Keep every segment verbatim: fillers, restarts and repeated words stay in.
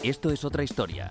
Esto es otra historia.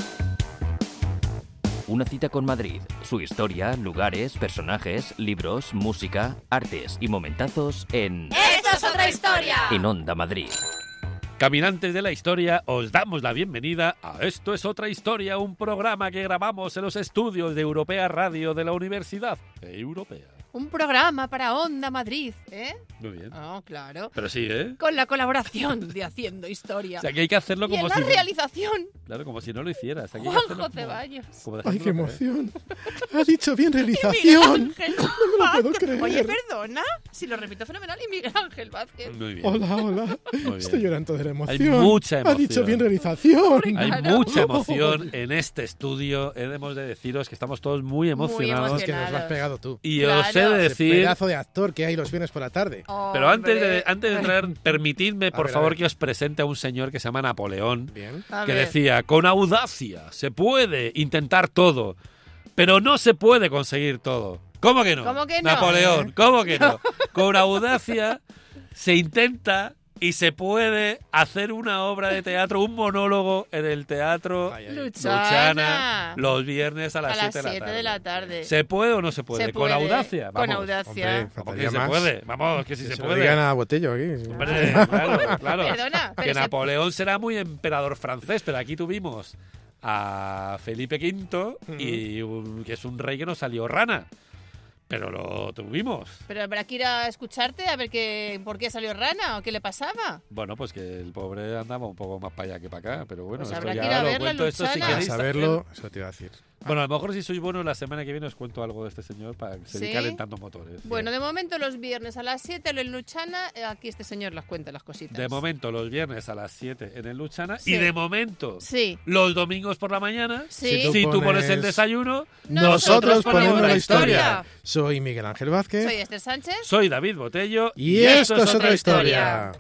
Una cita con Madrid, su historia, lugares, personajes, libros, música, artes y momentazos en... ¡Esto es otra historia! En Onda Madrid. Caminantes de la historia, os damos la bienvenida a Esto es otra historia, un programa que grabamos en los estudios de Europea Radio de la Universidad Europea. Un programa para Onda Madrid, ¿eh? Muy bien. Oh, claro. Pero sí, ¿eh? Con la colaboración de Haciendo Historia. O sea, que hay que hacerlo y como en la si... realización, Claro, como si no lo hicieras. Aquí hay que Juanjo hacerlo como- Ceballos. como ¡Ay, dejarlo, qué ¿eh? emoción! Ha dicho bien Miguel realización. Ángel No me lo puedo Vázquez. creer. Oye, perdona, si lo repito fenomenal, y Miguel Ángel Vázquez. Muy bien. Hola, hola. bien. Estoy llorando de la emoción. Hay mucha Ha dicho emoción. bien realización. Hay Claro. mucha emoción en este estudio. Hemos de deciros que estamos todos muy emocionados. Es que nos lo has pegado tú. Y Claro. os he de Ese decir... pedazo de actor que hay los viernes por la tarde. Pero antes de, Hombre. antes de entrar, permitidme, por ver, a favor, ver. que os presente a un señor que se llama Napoleón, Bien. A que ver. decía, con audacia se puede intentar todo, pero no se puede conseguir todo. ¿Cómo que no? ¿Cómo que no? Napoleón, ¿cómo que no? Con audacia se intenta y se puede hacer una obra de teatro, un monólogo en el teatro Ay, ay. Luchana. Luchana los viernes a A las las siete siete de la tarde. ¿Se puede o no se puede? Se Con puede. audacia, Con vamos. audacia. Hombre, Vamos, faltaría que se más. puede, vamos, que sí Que se se lo puede. digan a Botello aquí. Hombre, claro, claro. Perdona, pero que se- Napoleón será muy emperador francés, pero aquí tuvimos a Felipe quinto, y un- que es un rey que no salió rana. Pero lo tuvimos. Pero habrá que ir a escucharte a ver qué, por qué salió rana o qué le pasaba. Bueno, pues que el pobre andaba un poco más para allá que para acá, pero bueno, Pues esto habrá que ya ir a lo ver la cuento esto si Luchana. A queréis. saberlo, eso te iba a decir. Bueno, a lo mejor si sois buenos la semana que viene os cuento algo de este señor para seguir ¿Sí? calentando motores. Bueno, de momento los viernes a las siete en Luchana, eh, aquí este señor las cuenta las cositas. De momento los viernes a las siete en el Luchana Sí. y de momento Sí. los domingos por la mañana, Sí. si tú, tú pones el pones- desayuno, Nosotros ponemos la historia. historia. Soy Miguel Ángel Vázquez. Soy Esther Sánchez. Soy David Botello Y esto es otra historia.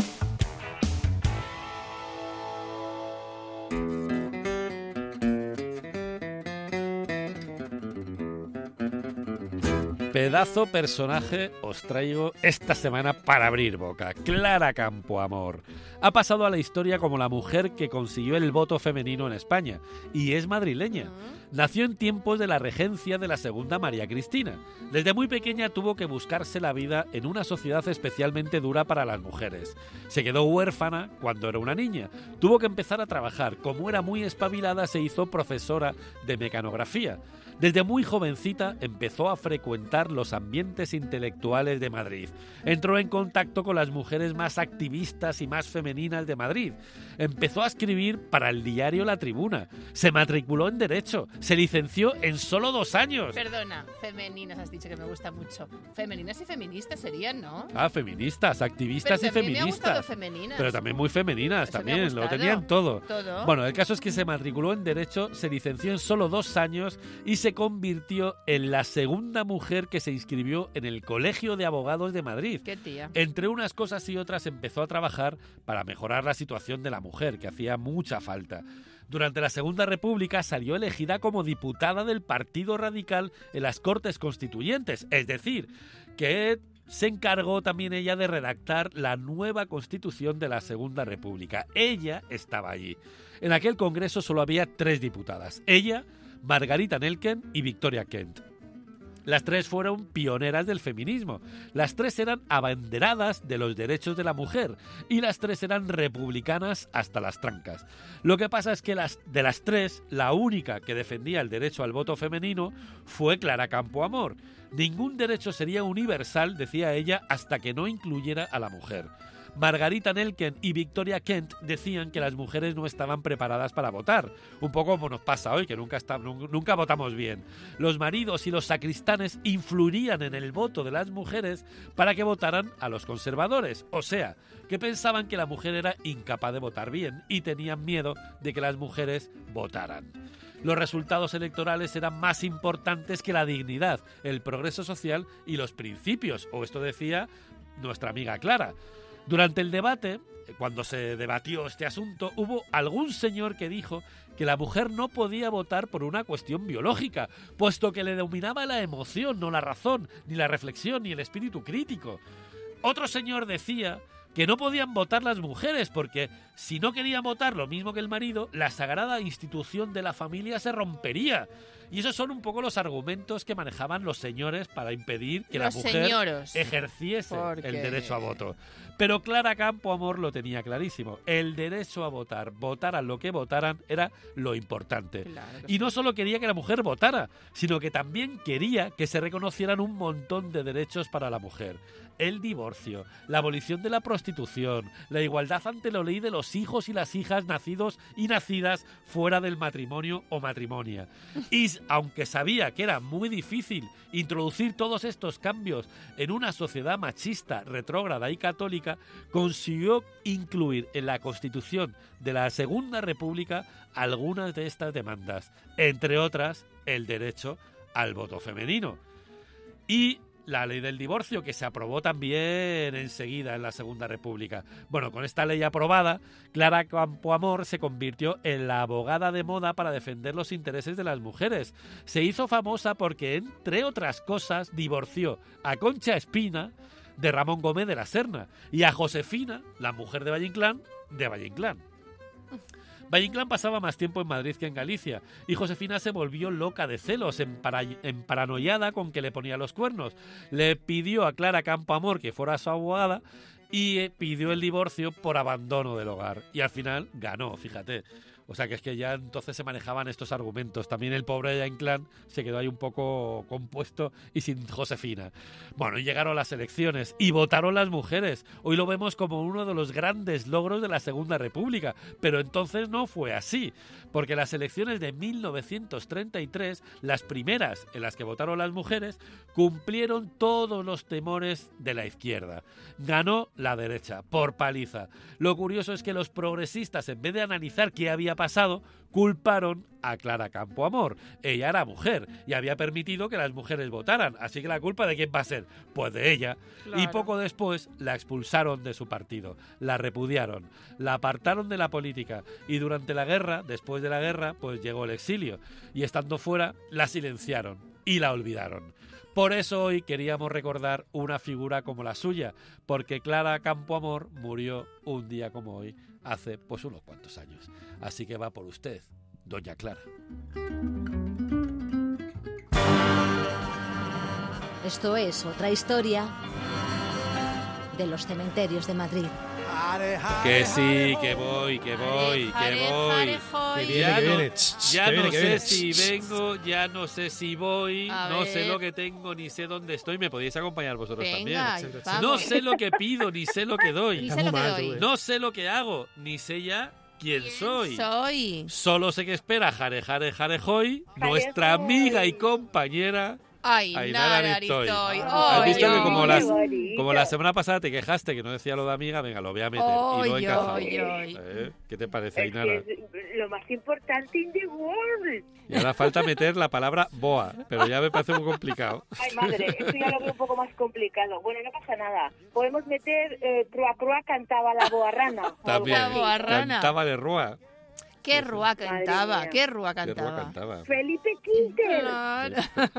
Pedazo personaje os traigo esta semana para abrir boca. Clara Campoamor. Ha pasado a la historia como la mujer que consiguió el voto femenino en España y es madrileña. Nació en tiempos de la regencia de la segunda María Cristina. Desde muy pequeña tuvo que buscarse la vida en una sociedad especialmente dura para las mujeres. Se quedó huérfana cuando era una niña. Tuvo que empezar a trabajar. Como era muy espabilada, se hizo profesora de mecanografía. Desde muy jovencita empezó a frecuentar los ambientes intelectuales de Madrid. Entró en contacto con las mujeres más activistas y más femeninas de Madrid. Empezó a escribir para el diario La Tribuna. Se matriculó en Derecho. Se licenció en solo dos años. Perdona, femeninas has dicho que me gusta mucho. Femeninas y feministas serían, ¿no? Ah, feministas, activistas Pero y también me ha gustado feministas. femeninas. Pero también muy femeninas, Eso me ha también. Lo gustado. tenían todo. Todo. Bueno, el caso es que se matriculó en Derecho, se licenció en solo dos años y se convirtió en la segunda mujer que se inscribió en el Colegio de Abogados de Madrid. Qué tía. Entre unas cosas y otras empezó a trabajar para mejorar la situación de la mujer, que hacía mucha falta. Durante la Segunda República salió elegida como diputada del Partido Radical en las Cortes Constituyentes, es decir, que se encargó también ella de redactar la nueva Constitución de la Segunda República. Ella estaba allí. En aquel congreso solo había tres diputadas, ella, Margarita Nelken y Victoria Kent. Las tres fueron pioneras del feminismo. Las tres eran abanderadas de los derechos de la mujer y las tres eran republicanas hasta las trancas. Lo que pasa es que las, de las tres, la única que defendía el derecho al voto femenino fue Clara Campoamor. Ningún derecho sería universal, decía ella, hasta que no incluyera a la mujer. Margarita Nelken y Victoria Kent decían que las mujeres no estaban preparadas para votar. Un poco como nos pasa hoy, que nunca, está, nunca votamos bien. Los maridos y los sacristanes influirían en el voto de las mujeres para que votaran a los conservadores. O sea, que pensaban que la mujer era incapaz de votar bien y tenían miedo de que las mujeres votaran. Los resultados electorales eran más importantes que la dignidad, el progreso social y los principios, o esto decía nuestra amiga Clara. Durante el debate, cuando se debatió este asunto, hubo algún señor que dijo que la mujer no podía votar por una cuestión biológica, puesto que le dominaba la emoción, no la razón, ni la reflexión, ni el espíritu crítico. Otro señor decía que no podían votar las mujeres, porque si no querían votar lo mismo que el marido, la sagrada institución de la familia se rompería. Y esos son un poco los argumentos que manejaban los señores para impedir que Los la mujer señoros. ejerciese Porque- el derecho a voto. Pero Clara Campoamor lo tenía clarísimo. El derecho a votar, votaran lo que votaran, era lo importante. Claro que Y no solo quería que la mujer votara, sino que también quería que se reconocieran un montón de derechos para la mujer. El divorcio, la abolición de la prostitución, la igualdad ante la ley de los hijos y las hijas nacidos y nacidas fuera del matrimonio o matrimonia. Y aunque sabía que era muy difícil introducir todos estos cambios en una sociedad machista, retrógrada y católica, consiguió incluir en la Constitución de la Segunda República algunas de estas demandas, entre otras el derecho al voto femenino. Y la ley del divorcio, que se aprobó también enseguida en la Segunda República. Bueno, con esta ley aprobada, Clara Campoamor se convirtió en la abogada de moda para defender los intereses de las mujeres. Se hizo famosa porque, entre otras cosas, divorció a Concha Espina de Ramón Gómez de la Serna y a Josefina, la mujer de Valle Inclán, de Valle Inclán. Valle Inclán pasaba más tiempo en Madrid que en Galicia y Josefina se volvió loca de celos, empara- emparanoiada con que le ponía los cuernos. Le pidió a Clara Campoamor que fuera su abogada y eh, pidió el divorcio por abandono del hogar. Y al final ganó, fíjate. O sea que es que ya entonces se manejaban estos argumentos. También el pobre Valle Inclán se quedó ahí un poco compuesto y sin Josefina. Bueno, y llegaron las elecciones y votaron las mujeres. Hoy lo vemos como uno de los grandes logros de la Segunda República. Pero entonces no fue así. Porque las elecciones de mil novecientos treinta y tres, las primeras en las que votaron las mujeres, cumplieron todos los temores de la izquierda. Ganó la derecha, por paliza. Lo curioso es que los progresistas, en vez de analizar qué había pasado, culparon a Clara Campoamor. Ella era mujer y había permitido que las mujeres votaran. Así que la culpa ¿de quién va a ser? Pues de ella. Claro. Y poco después la expulsaron de su partido. La repudiaron. La apartaron de la política. Y durante la guerra, después de la guerra, pues llegó el exilio. Y estando fuera, la silenciaron y la olvidaron. Por eso hoy queríamos recordar una figura como la suya, porque Clara Campoamor murió un día como hoy, hace pues unos cuantos años. Así que va por usted, doña Clara. Esto es otra historia de los cementerios de Madrid. Que sí, que voy, que voy, Jare, que jare, voy. jare, joy. Que viene, Ya que no, viene. Ch, ch, ya que viene, no que sé viene. si Ch, ch. vengo, ya no sé si voy, A no sé ver. lo que tengo, ni sé dónde estoy. Me podéis acompañar vosotros Venga, también. y vamos. No sé lo que pido, ni sé lo que Ni doy. sé Está lo muy que mal, doy. tú, eh. No sé lo que hago, ni sé ya quién soy. Soy. Solo sé que espera Jare Jare Jare Joy, nuestra amiga y compañera Ay, Ainara Nara Aritoy. Aritoy. ¿Has Ay, visto que ay. como, las, bonito. como la semana pasada te quejaste que no decía lo de amiga, venga, lo voy a meter. y lo he Ay, encajado. ay, ay. ¿Eh? ¿Qué te parece, Es que Ainara? es lo más importante in the world. Y ahora falta meter la palabra boa, pero ya me parece muy complicado. Ay, madre, esto ya lo veo un poco más complicado. Bueno, no pasa nada. Podemos meter eh, Crua Crua cantaba la boarrana. También. La boarrana. Cantaba de Rúa. Qué rúa cantaba, mía. qué rúa De Rúa cantaba. cantaba. Felipe Quinter. Claro.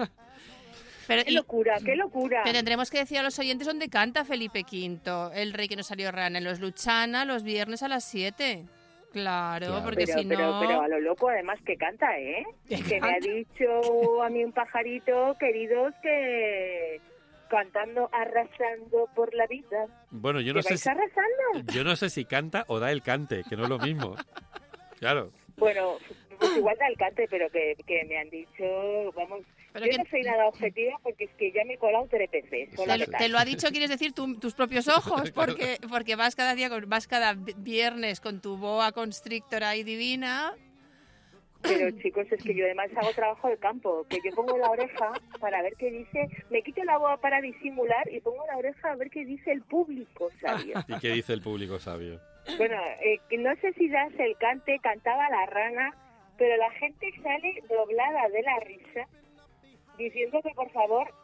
Pero, Qué y- locura, qué locura. pero tendremos que decir a los oyentes dónde canta Felipe Quinto, el rey que no salió rana, en los Luchana, los viernes a las siete. Claro, Claro. porque Pero, si pero, no... pero a lo loco además que canta, ¿eh? Que Que me ha canta. dicho a mí un pajarito, queridos, que cantando, arrasando por la vida. Bueno, yo ¿Que no sé vais si, arrasando? yo no sé si canta o da el cante, que no es lo mismo. Claro. Bueno, pues igual da el cante, pero que, que me han dicho, vamos, Pero yo que- no soy nada objetiva porque es que ya me he colado tres veces. Hola, Te, ¿qué lo- tal? te lo ha dicho, quieres decir, tú- tus propios ojos, porque porque vas cada día, con- vas cada viernes con tu boa constrictor ahí divina. Pero chicos, es que yo además hago trabajo de campo, que yo pongo la oreja para ver qué dice, me quito la boa para disimular y pongo la oreja a ver qué dice el público, sabio. ¿Y qué dice el público sabio? Bueno, eh, que no sé si das el cante, cantaba la rana, pero la gente sale doblada de la risa, diciendo que por favor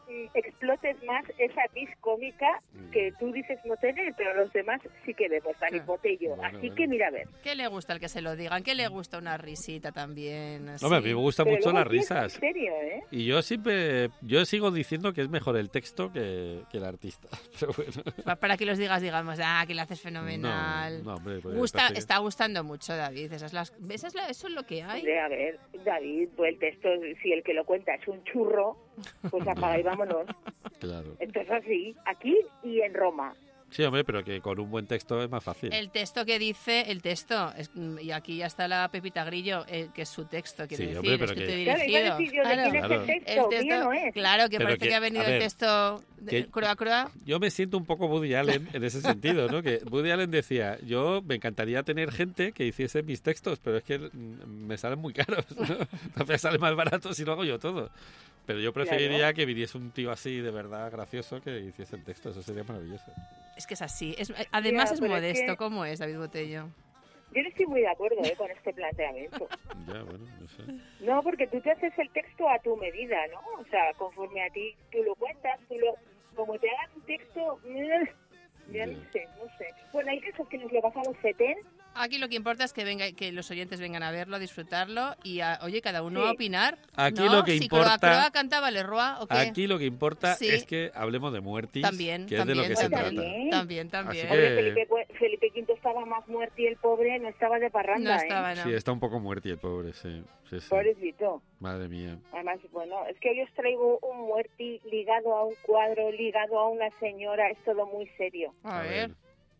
mm, explotes más esa vis cómica que tú dices no tener, pero los demás sí que vemos, David Botello. Bueno, Así bueno. que mira a ver. ¿Qué le gusta el que se lo digan? ¿Qué le gusta una risita también? así? Hombre, a mí me gustan Pero mucho luego las sí es risas. en serio, ¿eh? Y yo siempre, yo sigo diciendo que es mejor el texto que, que el artista. Pero bueno. Pa- Para que los digas, digamos, ah, que lo haces fenomenal. No, no, hombre, pues Gusta, parece que- está gustando mucho, David. Esas las, esas la- eso es lo que hay. Hombre, a ver, David, pues el texto, si el que lo cuenta es un churro, pues apaga y vámonos. Claro. Esto es así, aquí y en Roma. Sí, hombre, pero que con un buen texto es más fácil. El texto que dice, el texto, es- y aquí ya está la Pepita Grillo, eh, que es su texto, quiero Sí, decir, hombre, pero escrito que- y Claro, iba a dirigido. decir yo de quién Claro. es el El texto, texto, ¿bien o es? claro, que Pero parece que, que- ha venido a el ver, texto de, que- crua crua. Yo me siento un poco Woody Allen en ese sentido, ¿no? Que Woody Allen decía, yo me encantaría tener gente que hiciese mis textos, pero es que mm, me salen muy caros, ¿no? Me sale más barato si lo hago yo todo. Pero yo preferiría Claro. que viniese un tío así de verdad gracioso que hiciese el texto, eso sería maravilloso. Es que es así. Es, además Ya, es pero es modesto. que- ¿Cómo es, David Botello? Yo no estoy muy de acuerdo ¿eh? con este planteamiento. Ya, bueno, no sé. No, porque tú te haces el texto a tu medida, ¿no? O sea, conforme a ti tú lo cuentas, tú lo... Como te hagan un texto... eh, Ya no sé, no sé. Bueno, hay casos que nos lo pasamos fetén. Aquí lo que importa es que venga, que los oyentes vengan a verlo, a disfrutarlo y, a, oye, cada uno Sí. a opinar. Aquí ¿no? lo que si importa- Croa Croa cantaba Leroy, ¿o qué? Aquí lo que importa Sí. es que hablemos de muertis, También, que también, es de lo que se también, trata. trata. también, también. Así Oye, Eh. Felipe, Cu- Felipe quinto estaba más muerto y el pobre no estaba de parranda, No ¿eh? estaba, no. Sí, está un poco muerto el pobre, sí. sí, sí. Pobrecito. Madre mía. Además, bueno, es que hoy os traigo un muerti ligado a un cuadro, ligado a una señora, es todo muy serio. A ver.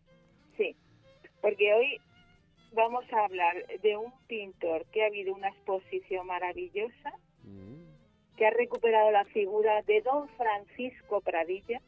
Sí, porque hoy vamos a hablar de un pintor que ha habido una exposición maravillosa, Mm. que ha recuperado la figura de don Francisco Pradilla.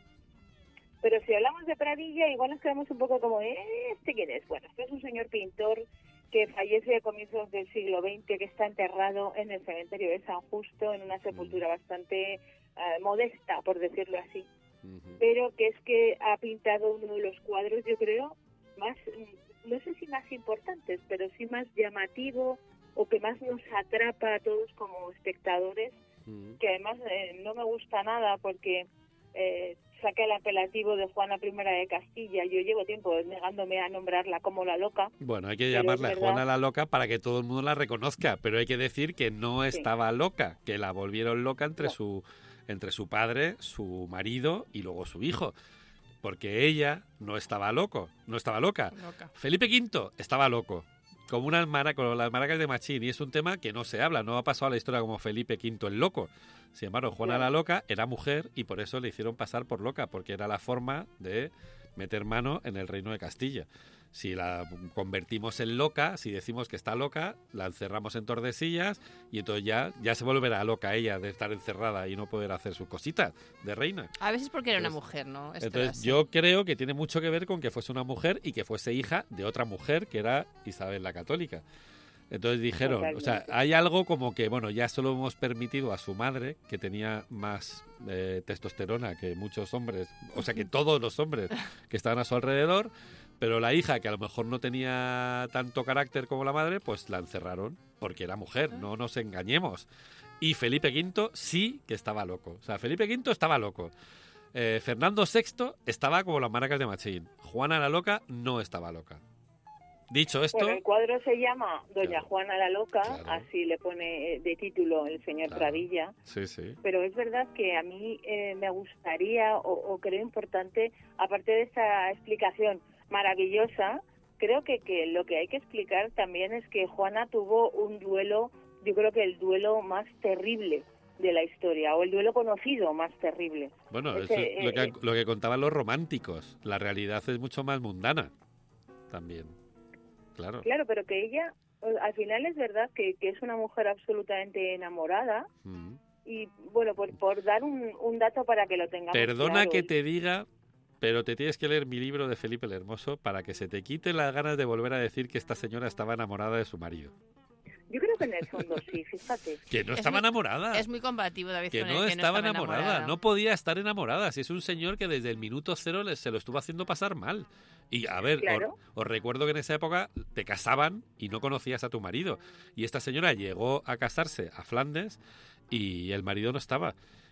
Pero si hablamos de Pradilla, igual nos quedamos un poco como, ¿eh? ¿Este quién es? Bueno, este es un señor pintor que fallece a comienzos del siglo veinte, que está enterrado en el cementerio de San Justo, en una sepultura bastante eh, modesta, por decirlo así. Ujú. Pero que es que ha pintado uno de los cuadros, yo creo, más, mm, no sé si más importantes, pero sí más llamativo o que más nos atrapa a todos como espectadores, Mm. que además eh, no me gusta nada porque eh, saca el apelativo de Juana primera de Castilla. Yo llevo tiempo negándome a nombrarla como la loca. Bueno, hay que Pero es llamarla verdad. Juana la loca para que todo el mundo la reconozca, pero hay que decir que no Sí. estaba loca, que la volvieron loca entre No. su entre su padre, su marido y luego su hijo, porque ella no estaba loco, no estaba loca. Loca. Felipe quinto estaba loco, como una mara, con las maracas de Machín, y es un tema que no se habla, no ha pasado a la historia como Felipe quinto el loco. Sin embargo, Juana Claro. la loca era mujer y por eso le hicieron pasar por loca, porque era la forma de meter mano en el reino de Castilla. Si la convertimos en loca, si decimos que está loca, la encerramos en Tordesillas y entonces ya, ya se volverá loca ella de estar encerrada y no poder hacer sus cositas de reina. A veces porque era una Entonces- mujer, ¿no? Esto era Entonces así. yo creo que tiene mucho que ver con que fuese una mujer y que fuese hija de otra mujer que era Isabel la Católica. Entonces dijeron, o sea, Totalmente. hay algo como que, bueno, ya solo hemos permitido a su madre, que tenía más eh, testosterona que muchos hombres, o sea, que todos los hombres que estaban a su alrededor, pero la hija, que a lo mejor no tenía tanto carácter como la madre, pues la encerraron porque era mujer, no nos engañemos. Y Felipe quinto sí que estaba loco. O sea, Felipe quinto estaba loco. Eh, Fernando sexto estaba como las maracas de Machín. Juana la loca no estaba loca. Dicho esto, Bueno, el cuadro se llama Doña Claro. Juana la Loca, Claro. así le pone eh, de título el señor Claro. Pradilla. sí, sí. Pero es verdad que a mí eh, me gustaría o, o creo importante, aparte de esta explicación maravillosa, creo que, que lo que hay que explicar también es que Juana tuvo un duelo, yo creo que el duelo más terrible de la historia, o el duelo conocido más terrible. Bueno, Ese, eso es lo eh, que, eh, lo que contaban los románticos. La realidad es mucho más mundana también. Claro. Claro, pero que ella, eh, al final es verdad que, que es una mujer absolutamente enamorada. Mm. Y bueno, por, por dar un, un dato para que lo tengamos Perdona claro. que te diga, pero te tienes que leer mi libro de Felipe el Hermoso para que se te quiten las ganas de volver a decir que esta señora estaba enamorada de su marido. Yo creo que en el fondo sí, fíjate. Que no Es estaba muy- enamorada. Es muy combativo, David, Que con el no que estaba no enamorada, no podía estar enamorada. Si es un señor que desde el minuto cero le- se lo estuvo haciendo pasar mal. Y a ver, Claro. os, os recuerdo que en esa época te casaban y no conocías a tu marido. Y esta señora llegó a casarse a Flandes y el marido no estaba.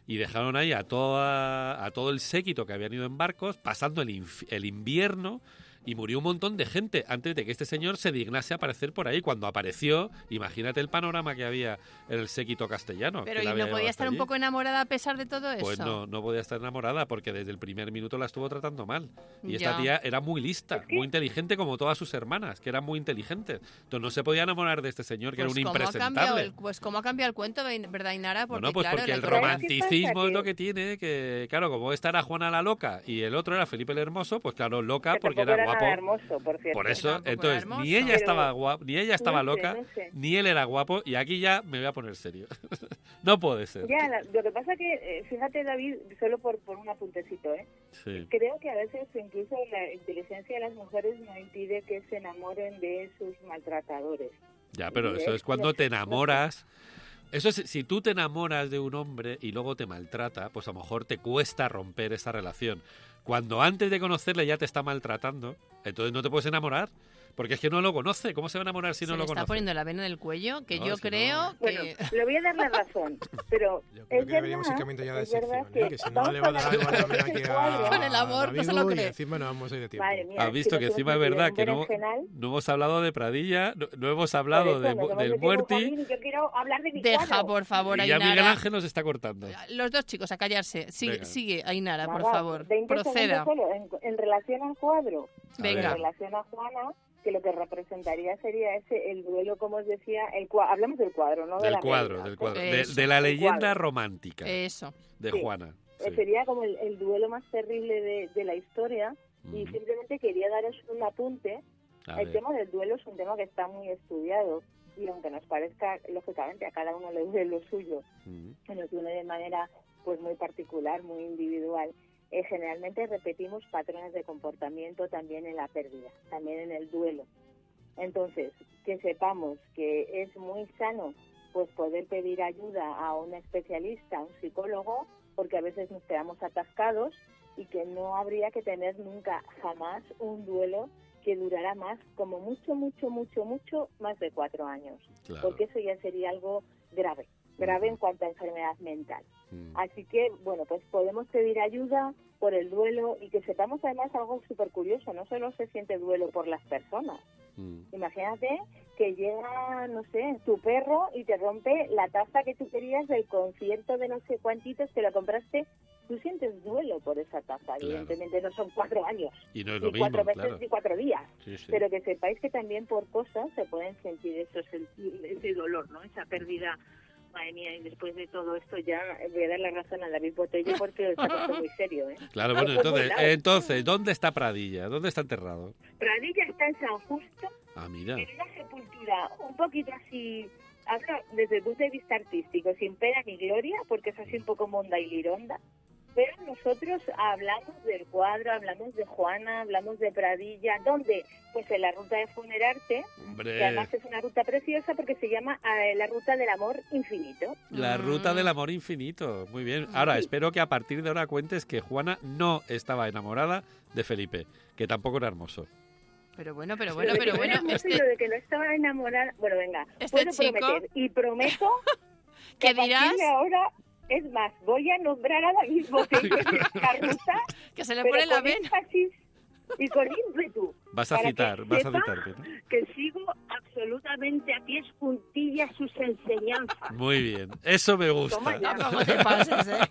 y dejaron ahí a, toda, a todo el séquito que habían ido en barcos, pasando el, inf- el invierno, y murió un montón de gente antes de que este señor se dignase a aparecer por ahí. Cuando apareció, imagínate el panorama que había en el séquito castellano. Pero que ¿y la había no llevado podía hasta estar un allí. poco enamorada a pesar de todo eso? Pues no, no podía estar enamorada porque desde el primer minuto la estuvo tratando mal. Y esta Ya. tía era muy lista, Es que- muy inteligente como todas sus hermanas, que eran muy inteligentes. Entonces no se podía enamorar de este señor, que Pues era un ¿cómo ha cambiado impresentable. el, pues cómo ha cambiado el cuento, ¿verdad, Inara? Porque, Bueno, pues claro, porque la el historia- romanticismo que- es lo que tiene, que claro, como esta era Juana la loca y el otro era Felipe el Hermoso, pues claro, loca Que porque tampoco era nada guapo. hermoso, por cierto. Por eso, tampoco era entonces, hermoso. ni ella Pero- estaba guapa, ni ella estaba No sé, loca, no sé. ni él era guapo, y aquí ya me voy a poner serio. No puede ser. Ya, la- lo que pasa que, eh, fíjate, David, solo por, por un apuntecito, ¿eh? Sí. Creo que a veces incluso la inteligencia de las mujeres no impide que se enamoren de sus maltratadores. Ya, pero Sí, eso ¿eh? es cuando No te sé, no sé. enamoras. Eso es, si tú te enamoras de un hombre y luego te maltrata, pues a lo mejor te cuesta romper esa relación. Cuando antes de conocerle ya te está maltratando, entonces no te puedes enamorar, porque es que no lo conoce. ¿Cómo se va a enamorar si se no le lo está conoce? poniendo la vena en el cuello, que No, yo es que creo no. Bueno, que... le voy a dar la razón, pero Yo creo es que deberíamos ir verdad, cambiando ya de es verdad sección, ¿eh? que si no vamos le va a dar algo hablar también aquí de a, cuadro. Con el amor, no se lo David, y cree. encima no vamos a ir de tiempo. Madre mía, Has es visto no que puedo encima es conseguir verdad un que no, berenjenal. no hemos hablado de Pradilla, no, no hemos Por hablado eso, de, nos hemos del metido en un Muerti, jardín y yo quiero hablar de mi Deja, cuadro. por favor, y ya Ainara. Miguel Ángel nos está cortando. Los dos chicos, a callarse. Sigue, Venga. sigue Ainara, por Nada, favor. veinte Proceda. segundos solo. En, en relación al cuadro, A Venga. en relación a Juana, que lo que representaría sería ese el duelo, como os decía, el cua- hablamos del cuadro, no de Del la cuadro, realidad, del ¿eh? cuadro. De, Eso, de la el leyenda cuadro. romántica Eso. de Sí. Juana. Eh, Sí. Sería como el, el duelo más terrible de, de la historia y Ujú. simplemente quería daros un apunte. A El ver. tema del duelo es un tema que está muy estudiado y aunque nos parezca, lógicamente, a cada uno le duele lo suyo, Ujú. que nos duele de manera pues muy particular, muy individual, eh, generalmente repetimos patrones de comportamiento también en la pérdida, también en el duelo. Entonces, que sepamos que es muy sano pues poder pedir ayuda a un especialista, a un psicólogo, porque a veces nos quedamos atascados y que no habría que tener nunca, jamás, un duelo que durará más, como mucho, mucho, mucho, mucho, más de cuatro años. Claro. Porque eso ya sería algo grave, grave en cuanto a enfermedad mental. Mm. Así que, bueno, pues podemos pedir ayuda por el duelo y que sepamos además algo súper curioso, no solo se siente duelo por las personas. Mm. Imagínate que llega, no sé, tu perro y te rompe la taza que tú querías del concierto de no sé cuantitos que lo compraste. Tú sientes duelo por esa taza, Claro. evidentemente no son cuatro años, Y no es ni lo mismo, cuatro meses, claro. ni cuatro días. Sí, sí. Pero que sepáis que también por cosas se pueden sentir eso, sentir ese dolor, ¿no? Esa pérdida. Madre mía, y después de todo esto ya voy a dar la razón a David Botello porque está puesto muy serio, ¿eh? Claro, bueno, Por todos entonces, lados. entonces, ¿dónde está Pradilla? ¿Dónde está enterrado? Pradilla está en San Justo, Ah, mira. en una sepultura un poquito así, hablo desde el punto de vista artístico, sin pena ni gloria, porque es así un poco monda y lironda, pero nosotros hablamos del cuadro, hablamos de Juana, hablamos de Pradilla, ¿dónde? Pues en la ruta de Funerarte, que Hombre, además es una ruta preciosa porque se llama eh, la ruta del amor infinito. la Mm. ruta del amor infinito. Muy bien. Ahora, espero que a partir de ahora cuentes que Juana no estaba enamorada de Felipe, que tampoco era hermoso. Pero bueno, pero bueno, Lo de pero que no bueno. era hermoso Este, y lo de que no estaba enamorada, bueno, venga, Este puedo chico- prometer y prometo ¿Qué que a partir dirás? de ahora, es más, voy a nombrar a David Botello en esta ruta, Que se le pero pone la con vena. énfasis y con ímpetu, Vas a para que citar, vas a sepa citar. ¿no? que sigo absolutamente a pies juntillas sus enseñanzas. Muy bien, eso me Toma gusta. ya. Tampoco te pases, ¿eh?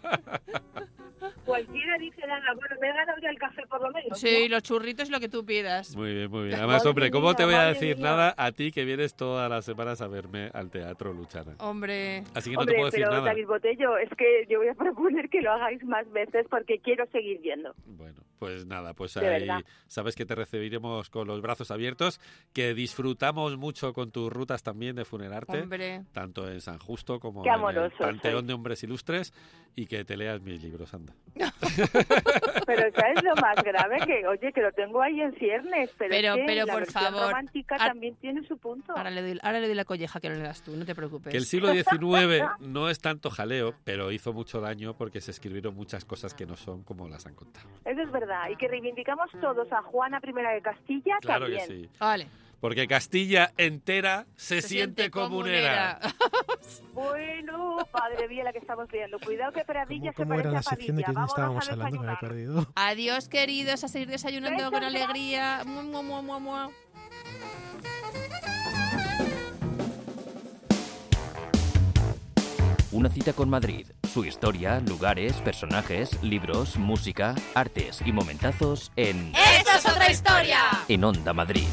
Cualquiera dice nada, bueno, me he ganado ya el café por lo menos. Sí, ¿no? los churritos lo que tú pidas. Muy bien, muy bien. Además, Madre hombre, ¿cómo mía, te voy a madre decir mía. nada a ti que vienes todas las semanas a verme al teatro, Luchana? Hombre. Así que no Hombre, te puedo decir pero nada. David Botello, es que yo voy a proponer que lo hagáis más veces porque quiero seguir viendo. Bueno, pues nada, pues De ahí verdad. sabes que te recibiremos con los brazos abiertos, que disfrutamos mucho con tus rutas también de Funerarte, Hombre. tanto en San Justo como Qué en el amoroso Panteón sois. de Hombres Ilustres, y que te leas mis libros, anda. Pero ¿sabes lo más grave? Que, oye, que lo tengo ahí en ciernes, pero, Pero- es que pero, la por versión favor, romántica ar- también tiene su punto. Ahora le, doy, ahora le doy la colleja que no le das tú, no te preocupes. Que el siglo diecinueve no es tanto jaleo, pero hizo mucho daño porque se escribieron muchas cosas que no son como las han contado. Eso es verdad, y que reivindicamos todos a Juana I de Castilla Claro que también. sí. Vale. Porque Castilla entera se, Se siente siente comunera. Bueno, padre mía, la que estamos viendo. Cuidado que Pradilla ¿Cómo, se cómo era parece la a sección de Padilla. quién estábamos Vámonos a hablando? Me he desayunar. perdido. Adiós, queridos, a seguir desayunando Besos, con gracias. alegría. Mua, mua, mua, mua, mua. Una cita con Madrid. Su historia, lugares, personajes, libros, música, artes y momentazos en ¡Esto es otra historia! En Onda Madrid.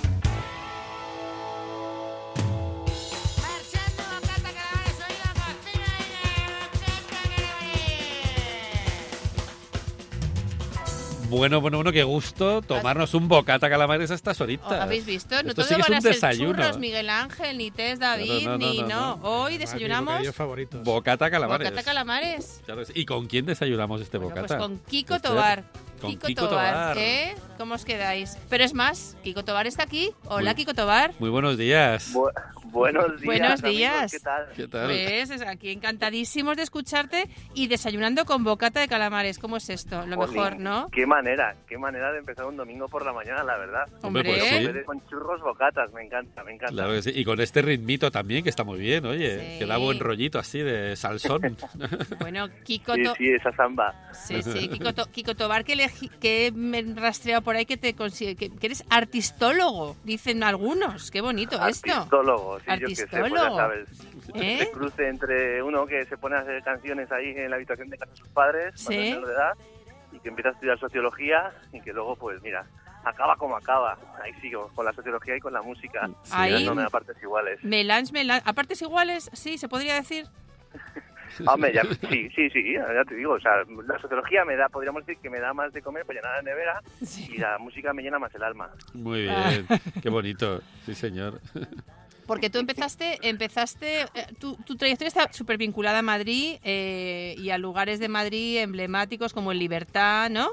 Bueno, bueno, bueno, qué gusto tomarnos un bocata calamares a estas horitas. ¿Habéis visto? No Esto todo sí que es van a un ser desayuno. churros, Miguel Ángel, ni Tess, David, No, no, no, ni no, no. no. Hoy Ah, desayunamos mis favoritos. Bocata calamares. bocata calamares. Claro, ¿y con quién desayunamos este Bueno, bocata? pues con Kiko Esther? Tobar. Con Kiko, Kiko Tobar, Tobar. ¿eh? ¿Cómo os quedáis? Pero es más, Kiko Tobar está aquí. Hola, Muy- Kiko Tobar. Muy buenos días. Bu- buenos días. Buenos amigos, días. ¿Qué tal? ¿Qué tal? Pues es aquí encantadísimos de escucharte y desayunando con bocata de calamares. ¿Cómo es esto? Lo Jolín, mejor, ¿no? Qué manera, qué manera de empezar un domingo por la mañana, la verdad. Hombre, pues Hombre. sí. En vez de con churros, bocatas, me encanta, me encanta. Claro que sí. Y con este ritmito también, que está muy bien, oye. Sí. Que da buen rollito así de salsón. Bueno, Kiko, Sí, To- sí, esa samba. sí, sí, Kiko, To- Kiko Tobar, que, legi- que me he rastreado por ahí que te consigue, que, que eres artistólogo, dicen algunos. Qué bonito esto. Artistólogo, sí, yo que sé, pues ya Artistólogo. sabes. ¿Eh? Este cruce entre uno que se pone a hacer canciones ahí en la habitación de casa de sus padres, Sí. cuando es menor de edad, y que empieza a estudiar sociología, y que luego, pues mira, acaba como acaba. Ahí sigo, con la sociología y con la música, Ahí- dándome a partes iguales. Melange, melange. ¿A partes iguales? Sí, se podría decir. Hombre, ya- sí, sí, sí, ya te digo, o sea, la sociología me da, podríamos decir que me da más de comer para llenar la nevera, Sí. y la música me llena más el alma. Muy Ah. bien. Qué bonito. Sí, señor. Porque tú empezaste, empezaste, eh, tu, tu trayectoria está súper vinculada a Madrid eh, y a lugares de Madrid emblemáticos como el Libertad, ¿no?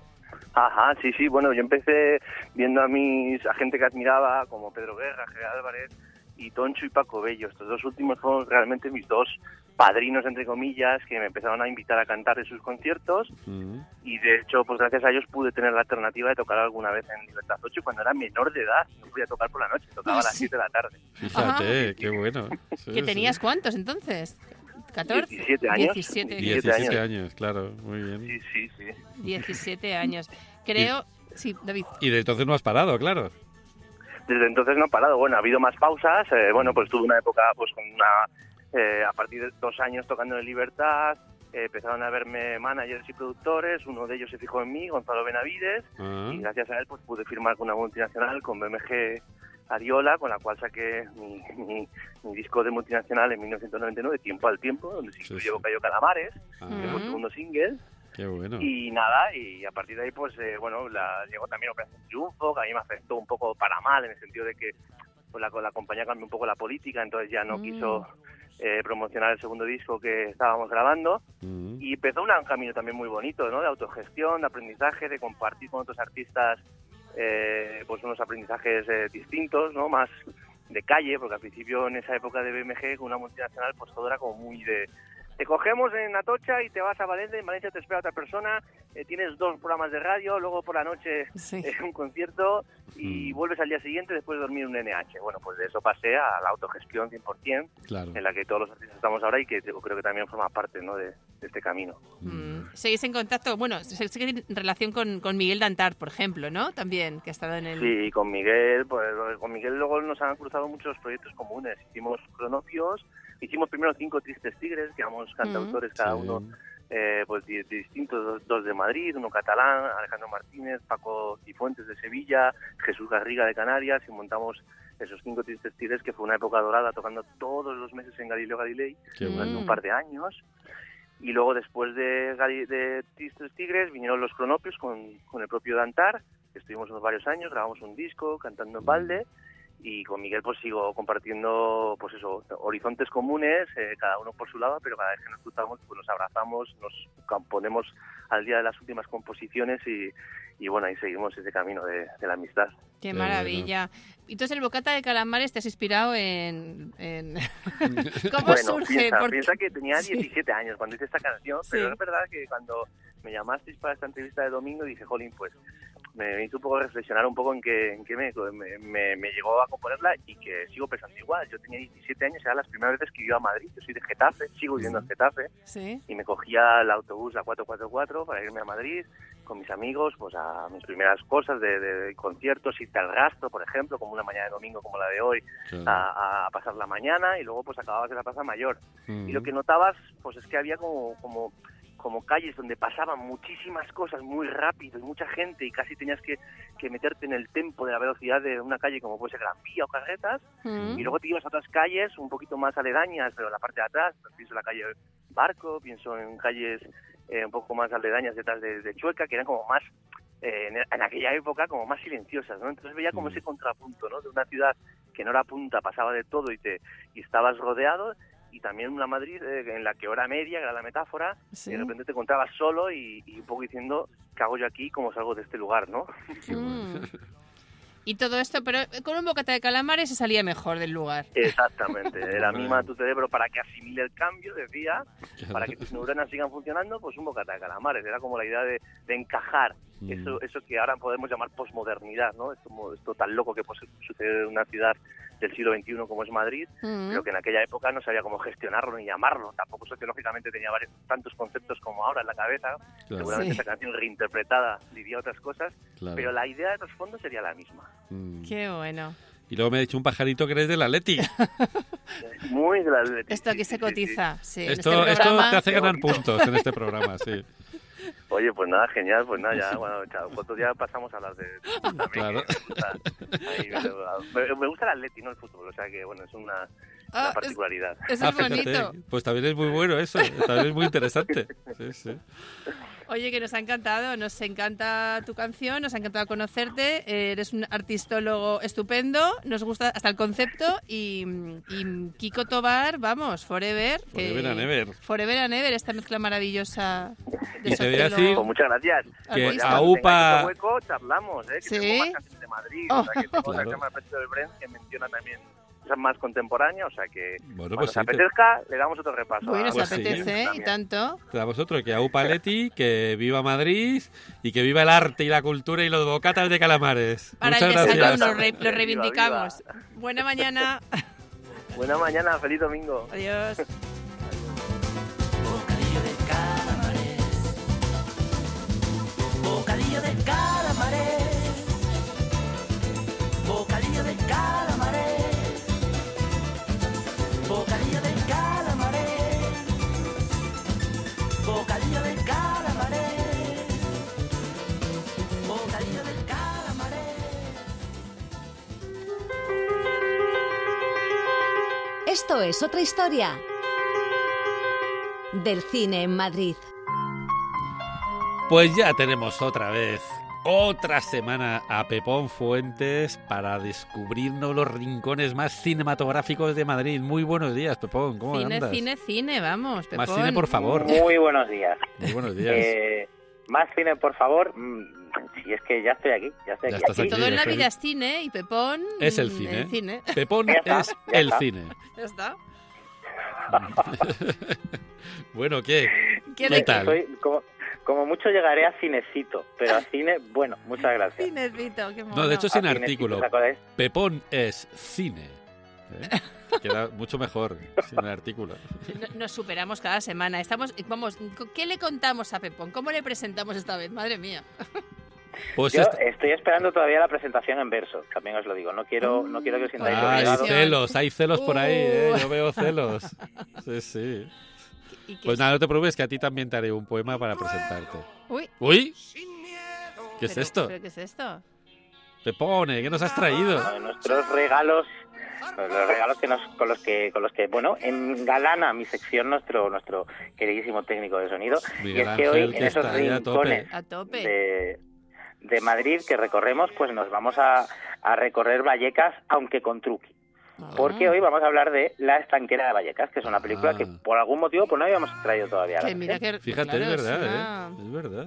Ajá, sí, sí, bueno, yo empecé viendo a mis a gente que admiraba, como Pedro Guerra, Gerard Álvarez y Toncho y Paco Bello. Estos dos últimos fueron realmente mis dos padrinos, entre comillas, que me empezaron a invitar a cantar en sus conciertos, Mm. y de hecho, pues gracias a ellos pude tener la alternativa de tocar alguna vez en Libertad ocho cuando era menor de edad. No podía tocar por la noche, tocaba Ah, a las sí. siete de la tarde. Fíjate, Ajá. qué bueno. Sí, ¿Que sí. tenías cuántos entonces? ¿catorce? diecisiete años. diecisiete, diecisiete años, claro. Muy bien. Sí, sí, sí. diecisiete años. Creo... Sí, David. Y de entonces no has parado, claro. Desde entonces no he parado. Bueno, ha habido más pausas. Eh, bueno, pues tuve una época pues con una... Eh, a partir de dos años tocando en Libertad, eh, empezaron a verme managers y productores. Uno de ellos se fijó en mí, Gonzalo Benavides, Ah. y gracias a él pues pude firmar con una multinacional, con B M G Ariola, con la cual saqué mi, mi, mi disco de multinacional en mil novecientos noventa y nueve, Tiempo al Tiempo, donde se Sí, incluye sí. Bocayo Calamares, Ah, que fue Ujú. el segundo single. qué bueno. Y nada, y a partir de ahí, pues, eh, bueno, la, llegó también Operación Triunfo, que a mí me afectó un poco para mal, en el sentido de que pues, la, la compañía cambió un poco la política, entonces ya no Mm. quiso eh, promocionar el segundo disco que estábamos grabando. Mm. Y empezó un camino también muy bonito, ¿no? De autogestión, de aprendizaje, de compartir con otros artistas eh, pues unos aprendizajes eh, distintos, ¿no? Más de calle, porque al principio en esa época de B M G, con una multinacional, pues todo era como muy de... Te cogemos en Atocha y te vas a Valencia, en Valencia te espera otra persona, eh, tienes dos programas de radio, luego por la noche Sí. eh, un concierto y Mm. vuelves al día siguiente después de dormir un N H. Bueno, pues de eso pasé a la autogestión cien por ciento, Claro. en la que todos los artistas estamos ahora y que yo creo que también forma parte, ¿no? de, de este camino. Mm. ¿Seguís en contacto? Bueno, sé sé que tiene relación con, con Miguel Dantar, por ejemplo, ¿no? También, que ha estado en el... Sí, con Miguel, pues con Miguel luego nos han cruzado muchos proyectos comunes. Hicimos cronopios, hicimos primero Cinco Tristes Tigres, que éramos cantautores cada Sí. uno, eh, pues di- distintos, dos, dos de Madrid, uno catalán, Alejandro Martínez, Paco Cifuentes de Sevilla, Jesús Garriga de Canarias, y montamos esos Cinco Tristes Tigres, que fue una época dorada, tocando todos los meses en Galileo Galilei Qué Mm. durante bueno. un par de años. Y luego, después de, Gali- de Tristes Tigres, vinieron los cronopios con, con el propio Dantar, que estuvimos unos varios años, grabamos un disco cantando en balde, y con Miguel pues sigo compartiendo, pues eso, horizontes comunes, eh, cada uno por su lado, pero cada vez que nos cruzamos pues nos abrazamos, nos ponemos al día de las últimas composiciones y, y bueno, ahí seguimos ese camino de, de la amistad. Qué Qué maravilla. Entonces, el bocata de calamares te has inspirado en... en... ¿Cómo Bueno, surge? piensa, Porque- piensa que tenía Sí. diecisiete años cuando hice esta canción, pero Sí. es verdad que cuando me llamasteis para esta entrevista de domingo dije, jolín, pues me hizo un poco reflexionar un poco en qué, en qué me, me, me, me llegó a componerla y que sigo pensando igual. Yo tenía diecisiete años, eran las primeras veces que iba a Madrid. Yo soy de Getafe, sigo viviendo en Getafe. Sí. Y me cogía el autobús, la cuatro cuatro cuatro, para irme a Madrid con mis amigos, pues a mis primeras cosas de, de conciertos, irte al Rastro, por ejemplo, como una mañana de domingo como la de hoy, claro. a, a pasar la mañana, y luego pues acababas en la Plaza Mayor. Uh-huh. Y lo que notabas, pues es que había como... como como calles donde pasaban muchísimas cosas muy rápido y mucha gente y casi tenías que, que meterte en el tempo de la velocidad de una calle como puede ser Gran Vía o Carretas, mm. y luego te ibas a otras calles un poquito más aledañas, pero en la parte de atrás, pues pienso en la calle Barco, pienso en calles eh, un poco más aledañas detrás de, de Chueca, que eran como más, eh, en, en aquella época, como más silenciosas, ¿no? Entonces veía como mm. ese contrapunto, ¿no? De una ciudad que no era punta, pasaba de todo y, te, y estabas rodeado, y también una Madrid eh, en la que hora media, que era la metáfora, ¿sí? Y de repente te encontrabas solo y, y un poco diciendo, ¿qué hago yo aquí? ¿Cómo salgo de este lugar? ¿No? Mm. Y todo esto, pero con un bocata de calamares se salía mejor del lugar. Exactamente, era mima tu cerebro para que asimile el cambio, decía, para que tus neuronas sigan funcionando, pues un bocata de calamares, era como la idea de, de encajar mm. eso eso que ahora podemos llamar posmodernidad, ¿no? Esto, esto tan loco que pues, sucede en una ciudad del siglo veintiuno como es Madrid, mm. pero que en aquella época no sabía cómo gestionarlo ni llamarlo, tampoco sociológicamente tenía varios, tantos conceptos como ahora en la cabeza, claro. Seguramente sí. Esa canción reinterpretada diría otras cosas, claro. Pero la idea de trasfondo sería la misma. Mm. Qué bueno. Y luego me ha dicho un pajarito que eres del Atleti. Muy del Atleti. Esto aquí se cotiza. Sí, sí. Esto, este esto te hace ganar puntos en este programa, sí. Oye, pues nada, genial, pues nada, ya, bueno, nosotros ya pasamos a hablar de... de claro. Ahí, me, me gusta el Atleti, no el fútbol, o sea que, bueno, es una, ah, una particularidad. Es, eso es ah, bonito. Pues también es muy bueno eso, también es muy interesante. Sí, sí. Oye, que nos ha encantado, nos encanta tu canción, nos ha encantado conocerte, eres un artistólogo estupendo, nos gusta hasta el concepto y, y Kiko Tobar, vamos, forever. Forever and ever. Forever and ever, esta mezcla maravillosa de y te voy a decir, pues muchas gracias. Que pues a UPA... hueco, charlamos, ¿eh? Que ¿sí? tengo más canciones de Madrid, oh. O sea, que tengo claro. La cámara de Pecho del Bren que menciona también cosas más contemporáneas, o sea que bueno, cuando pues se sí, apetezca te... le damos otro repaso. Bueno, pues se apetece, sí. Y tanto. Te damos otro, que a UPA Atleti, que viva Madrid y que viva el arte y la cultura y los bocatas de calamares. Para muchas el gracias. desayuno, re, lo reivindicamos. Viva, viva. Buena mañana. Buena mañana, feliz domingo. Adiós. Bocadillo de calamares. Bocadillo de calamares. Bocadillo de calamares. Bocadillo de calamares. Bocadillo de calamares. Bocadillo de calamares. Esto es otra historia del cine en Madrid. Pues ya tenemos otra vez, otra semana a Pepón Fuentes para descubrirnos los rincones más cinematográficos de Madrid. Muy buenos días, Pepón, ¿cómo cine, andas? Cine, cine, cine, vamos, Pepón. Más cine, por favor. Muy buenos días. Muy buenos días. Eh, más cine, por favor. Si es que ya estoy aquí, ya estoy ya aquí. Estás aquí. Todo en la estoy... vida es cine y Pepón es el cine. El cine. Pepón está, es el está. cine. Ya está. Bueno, ¿qué? ¿Qué, ¿Qué tal? Soy, como, como mucho llegaré a cinecito, pero a cine, bueno, muchas gracias. Cinecito, qué mono. No, de hecho sin A artículo. Cinecito, Pepón es cine. ¿Eh? Queda mucho mejor sin el artículo. Nos superamos cada semana. Estamos, vamos, ¿qué le contamos a Pepón? ¿Cómo le presentamos esta vez? Madre mía. Pues Yo esta... estoy esperando todavía la presentación en verso, también os lo digo. No quiero, no quiero que os sintáis ah, hay obligados. celos, hay celos por ahí, ¿eh? Uh. Yo veo celos. Sí, sí. Pues nada, no te preocupes, que a ti también te haré un poema para presentarte. Uy. Uy. ¿Qué es pero, esto? ¿Pero qué es esto? Pepone, ¿qué nos has traído? Bueno, nuestros regalos, los regalos que nos, con los que, con los que, bueno, engalana mi sección nuestro, nuestro queridísimo técnico de sonido. Miguel y es que Ángel, hoy que en esos está ahí a rincones tope. A tope. de, de Madrid que recorremos, pues nos vamos a, a recorrer Vallecas, aunque con truqui. Ah. Porque hoy vamos a hablar de La estanquera de Vallecas, que es una película ah. que por algún motivo pues no habíamos traído todavía. Que mira que, Fíjate, claro, es verdad, es una... ¿eh? Es verdad.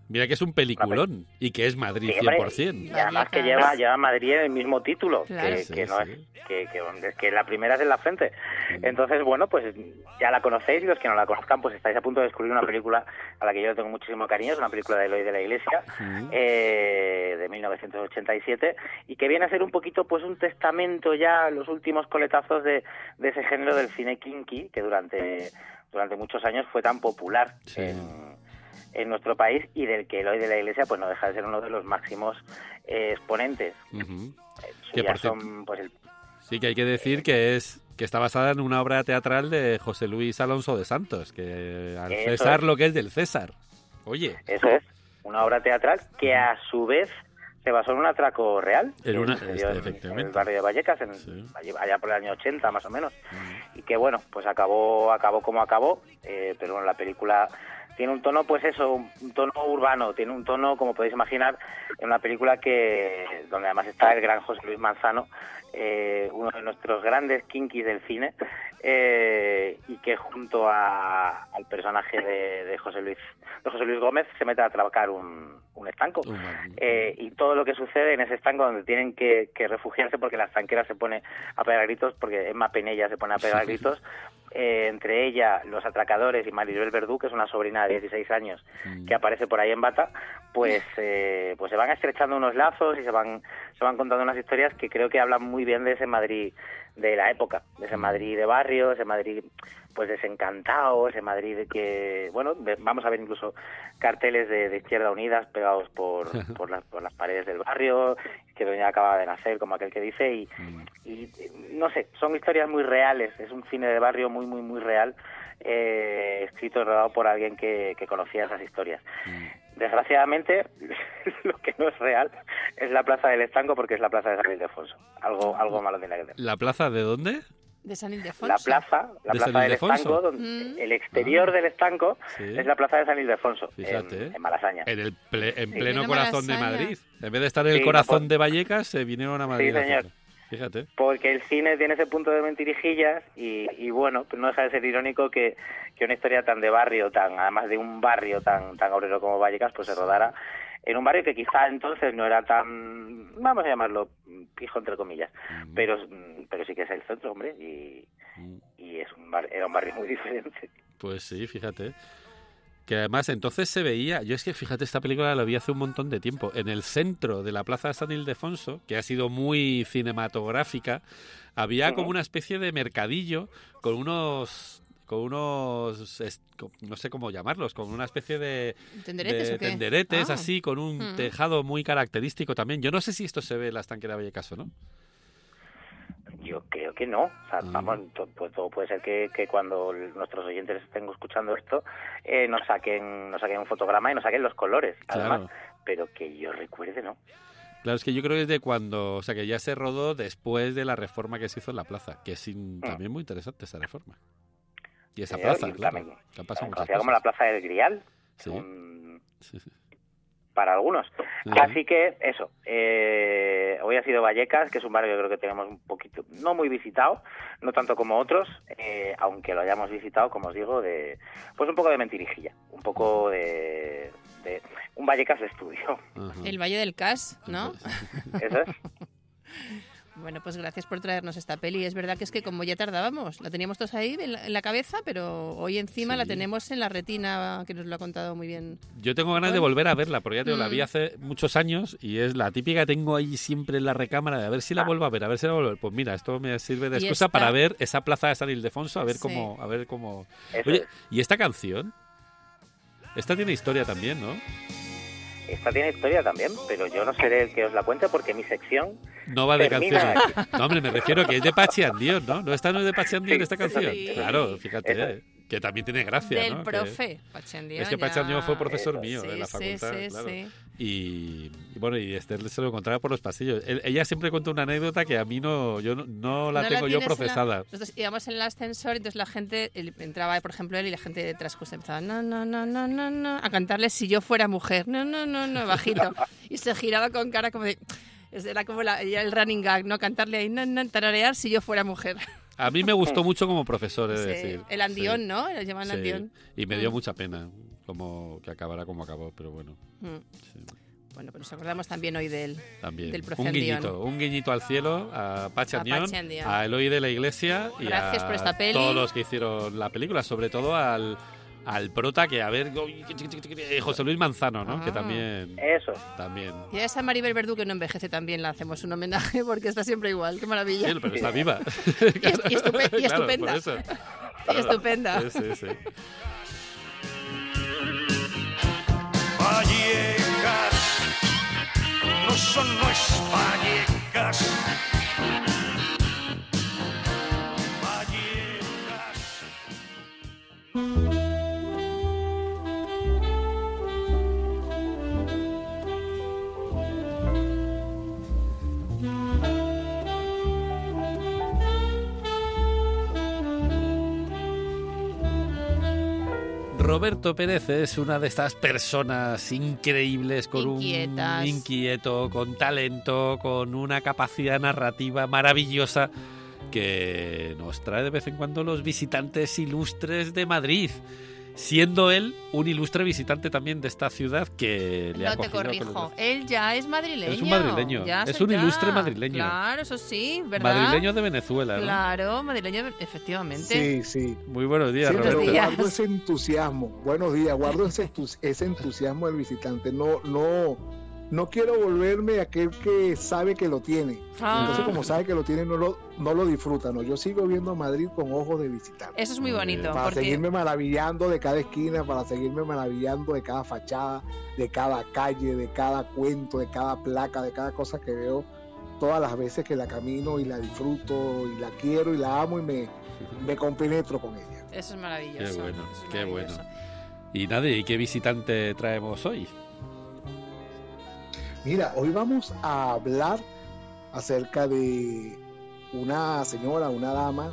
Mira que es un peliculón y que es Madrid Sí, hombre, cien por ciento. Y además que lleva, lleva Madrid en el mismo título, Claro. que, Sí, que no sí. es que, que, que la primera es en la frente. Entonces, bueno, pues ya la conocéis y los que no la conozcan, pues estáis a punto de descubrir una película a la que yo le tengo muchísimo cariño, es una película de Eloy de la Iglesia, Mm. eh, de mil novecientos ochenta y siete, y que viene a ser un poquito pues un testamento ya, los últimos coletazos de, de ese género del cine kinky, que durante, durante muchos años fue tan popular Sí. en, en nuestro país y del que Eloy de la Iglesia pues no deja de ser uno de los máximos eh, exponentes. Ujú. Eh, Que, ya por cierto, son, pues, el- Sí, que hay que decir que es que está basada en una obra teatral de José Luis Alonso de Santos, que al Eso César es. lo que es del César. Oye, Eso es, una obra teatral que a su vez se basó en un atraco real. En que una- sucedió en- efectivamente. en el barrio de Vallecas, en, Sí. allí- allá por el año ochenta más o menos. Y que bueno, pues acabó acabó como acabó, eh, pero bueno, la película tiene un tono, pues eso, un tono urbano, tiene un tono, como podéis imaginar, en una película que donde además está el gran José Luis Manzano, eh, uno de nuestros grandes kinkis del cine, eh, y que junto a, al personaje de, de José Luis de José Luis Gómez se mete a atracar un, un estanco. un man- Eh, y todo lo que sucede en ese estanco donde tienen que, que refugiarse porque la estanquera se pone a pegar gritos, porque Emma Penella se pone a pegar gritos, eh, entre ella, los atracadores y Maribel Verdú, que es una sobrina de dieciséis años Mm. que aparece por ahí en bata, pues eh, pues se van estrechando unos lazos y se van se van contando unas historias que creo que hablan muy bien de ese Madrid de la época, de ese Madrid de barrio, ese Madrid pues desencantado, ese Madrid de que, bueno, ve- vamos a ver incluso carteles de, de Izquierda Unidas pegados por, por, las, por las paredes del barrio, que doña acaba de nacer, como aquel que dice, y, y eh, no sé, son historias muy reales, es un cine de barrio muy, muy, muy real, eh, escrito y rodado por alguien que, que conocía esas historias. Desgraciadamente, lo que no es real es la Plaza del Estanco, porque es la Plaza de San Ildefonso. Algo, algo malo tiene que tener. ¿La plaza de dónde? De San Ildefonso. La plaza, la ¿De plaza San del Ildefonso? Estanco, donde Mm. el exterior del estanco Sí. es la plaza de San Ildefonso, Fíjate. en, en Malasaña. En el ple- en Sí. pleno En corazón de Malasaña. Madrid. En vez de estar en el Sí, corazón no, de Vallecas, se vinieron a Madrid. a señor. hacerlo. Fíjate. Porque el cine tiene ese punto de mentirijillas y, y bueno, pues no deja de ser irónico que, que una historia tan de barrio, tan además de un barrio tan tan obrero como Vallecas, pues se rodara en un barrio que quizá entonces no era tan, vamos a llamarlo, pijo entre comillas, Mm. pero pero sí que es el centro, hombre, y, Mm. y es un bar, era un barrio muy diferente. Pues sí, fíjate. Que además entonces se veía, yo es que fíjate, esta película la vi hace un montón de tiempo, en el centro de la Plaza de San Ildefonso, que ha sido muy cinematográfica, había Ujú. como una especie de mercadillo con unos con unos es- con- no sé cómo llamarlos, con una especie de, ¿Tenderetes de o qué? tenderetes Ah. así, con un Mm. tejado muy característico también. Yo no sé si esto se ve en la estanquera de Vallecas o no. Yo creo que no. O sea, Mm. vamos, to- pues todo puede ser que, que cuando l- nuestros oyentes estén escuchando esto eh, nos saquen nos saquen un fotograma y nos saquen los colores, además. Claro. Pero que yo recuerde, no. Claro, es que yo creo que es de cuando, o sea, que ya se rodó después de la reforma que se hizo en la plaza, que es in- también muy interesante esa reforma. Y esa Eh, plaza, y claro, también- que han pasado También muchas conocida como la cosas. Plaza del Grial, Sí. según- Sí, sí. para algunos. Sí. Así que eso, eh, hoy ha sido Vallecas, que es un barrio que creo que tenemos un poquito, no muy visitado, no tanto como otros, eh, aunque lo hayamos visitado, como os digo, de pues un poco de mentirijilla, un poco de, de un Vallecas de estudio. Ajá. El Valle del Cas, ¿no? Eso es. Bueno, pues gracias por traernos esta peli. Es verdad que es que como ya tardábamos, la teníamos todos ahí en la, en la cabeza, pero hoy encima Sí. la tenemos en la retina, que nos lo ha contado muy bien. Yo tengo ganas de Bueno. volver a verla, porque ya te digo, la vi Mm. hace muchos años y es la típica que tengo ahí siempre en la recámara de a ver si la vuelvo a ver, a ver si la vuelvo a ver. Pues mira, esto me sirve de Y excusa esta- para ver esa plaza de San Ildefonso, a ver Sí. cómo, a ver cómo. Eso Oye, es. ¿y esta canción? Esta tiene historia también, ¿no? Esta tiene historia también, pero yo no seré el que os la cuente porque mi sección No va de termina canciones. No, hombre, me refiero que es de Pachi Andión, ¿no? ¿No esta no es de Pachi Andión Sí, esta canción? sí. Claro, fíjate, Eso. eh, que también tiene gracia, Del ¿no? Que- profe, Pachandión. es que Pachi ya. Andión fue profesor Eso. mío Sí, en la sí, facultad, sí, claro. sí. Y, y bueno, y Esther se lo encontraba por los pasillos. Él- ella siempre cuenta una anécdota que a mí no, yo no, no la No tengo yo tienes en la- procesada. Nosotros íbamos en el ascensor y entonces la gente, él- entraba, por ejemplo, él y la gente detrás justo empezaba no, no, no, no, no, no, a cantarle Si yo fuera mujer, no, no, no, no, bajito. Y se giraba con cara como de... Era como la- ya el running gag, ¿no? Cantarle ahí, no, no, tararear Si yo fuera mujer. A mí me gustó mucho como profesor, es Sí, decir. el Andión, sí. ¿no? Lo llaman Sí, Andión. y me dio Mm. mucha pena como que acabará como acabó, pero bueno. Mm. Sí. Bueno, pues nos acordamos también hoy del, También. del profe un Andión. guiñito, un guiñito al cielo, a Pachi A Andión, Pachi Andión. a Eloy de la Iglesia y Gracias a por esta peli. todos los que hicieron la película, sobre todo al, al prota que, a ver, eh, José Luis Manzano, ¿no? Ah. Que también... Eso. También. Y a esa Maribel Verdú que no envejece también le hacemos un homenaje porque está siempre igual. ¡Qué maravilla! Sí, pero está viva. Y, es- y estupe- y Claro, estupenda. por eso. Y estupenda. Sí, sí, sí. Vallecas, no son nuestras Vallecas. Roberto Pérez es una de estas personas increíbles, con Inquietas. un inquieto, con talento, con una capacidad narrativa maravillosa que nos trae de vez en cuando los visitantes ilustres de Madrid, siendo él un ilustre visitante también de esta ciudad que le ha No te cogido con corrijo, los- él ya es madrileño. Es un madrileño, Ya es sé, un ya. ilustre madrileño. Claro, eso sí, ¿verdad? Madrileño de Venezuela, ¿no? Claro, madrileño, efectivamente. Sí, sí. Muy buenos días, Sí, pero Roberto. días. guardo ese entusiasmo. Buenos días, guardo ese, entus- ese entusiasmo del visitante. No, no, no quiero volverme aquel que sabe que lo tiene. Ah. Entonces, como sabe que lo tiene, no lo, no lo disfruta. No, yo sigo viendo a Madrid con ojos de visitante. Eso es muy bonito. Para porque seguirme maravillando de cada esquina, para seguirme maravillando de cada fachada, de cada calle, de cada cuento, de cada placa, de cada cosa que veo todas las veces que la camino y la disfruto y la quiero y la amo y me, me compenetro con ella. Eso es maravilloso. Qué bueno, eso es qué bueno. maravilloso. Y nadie, ¿y qué visitante traemos hoy? Mira, hoy vamos a hablar acerca de una señora, una dama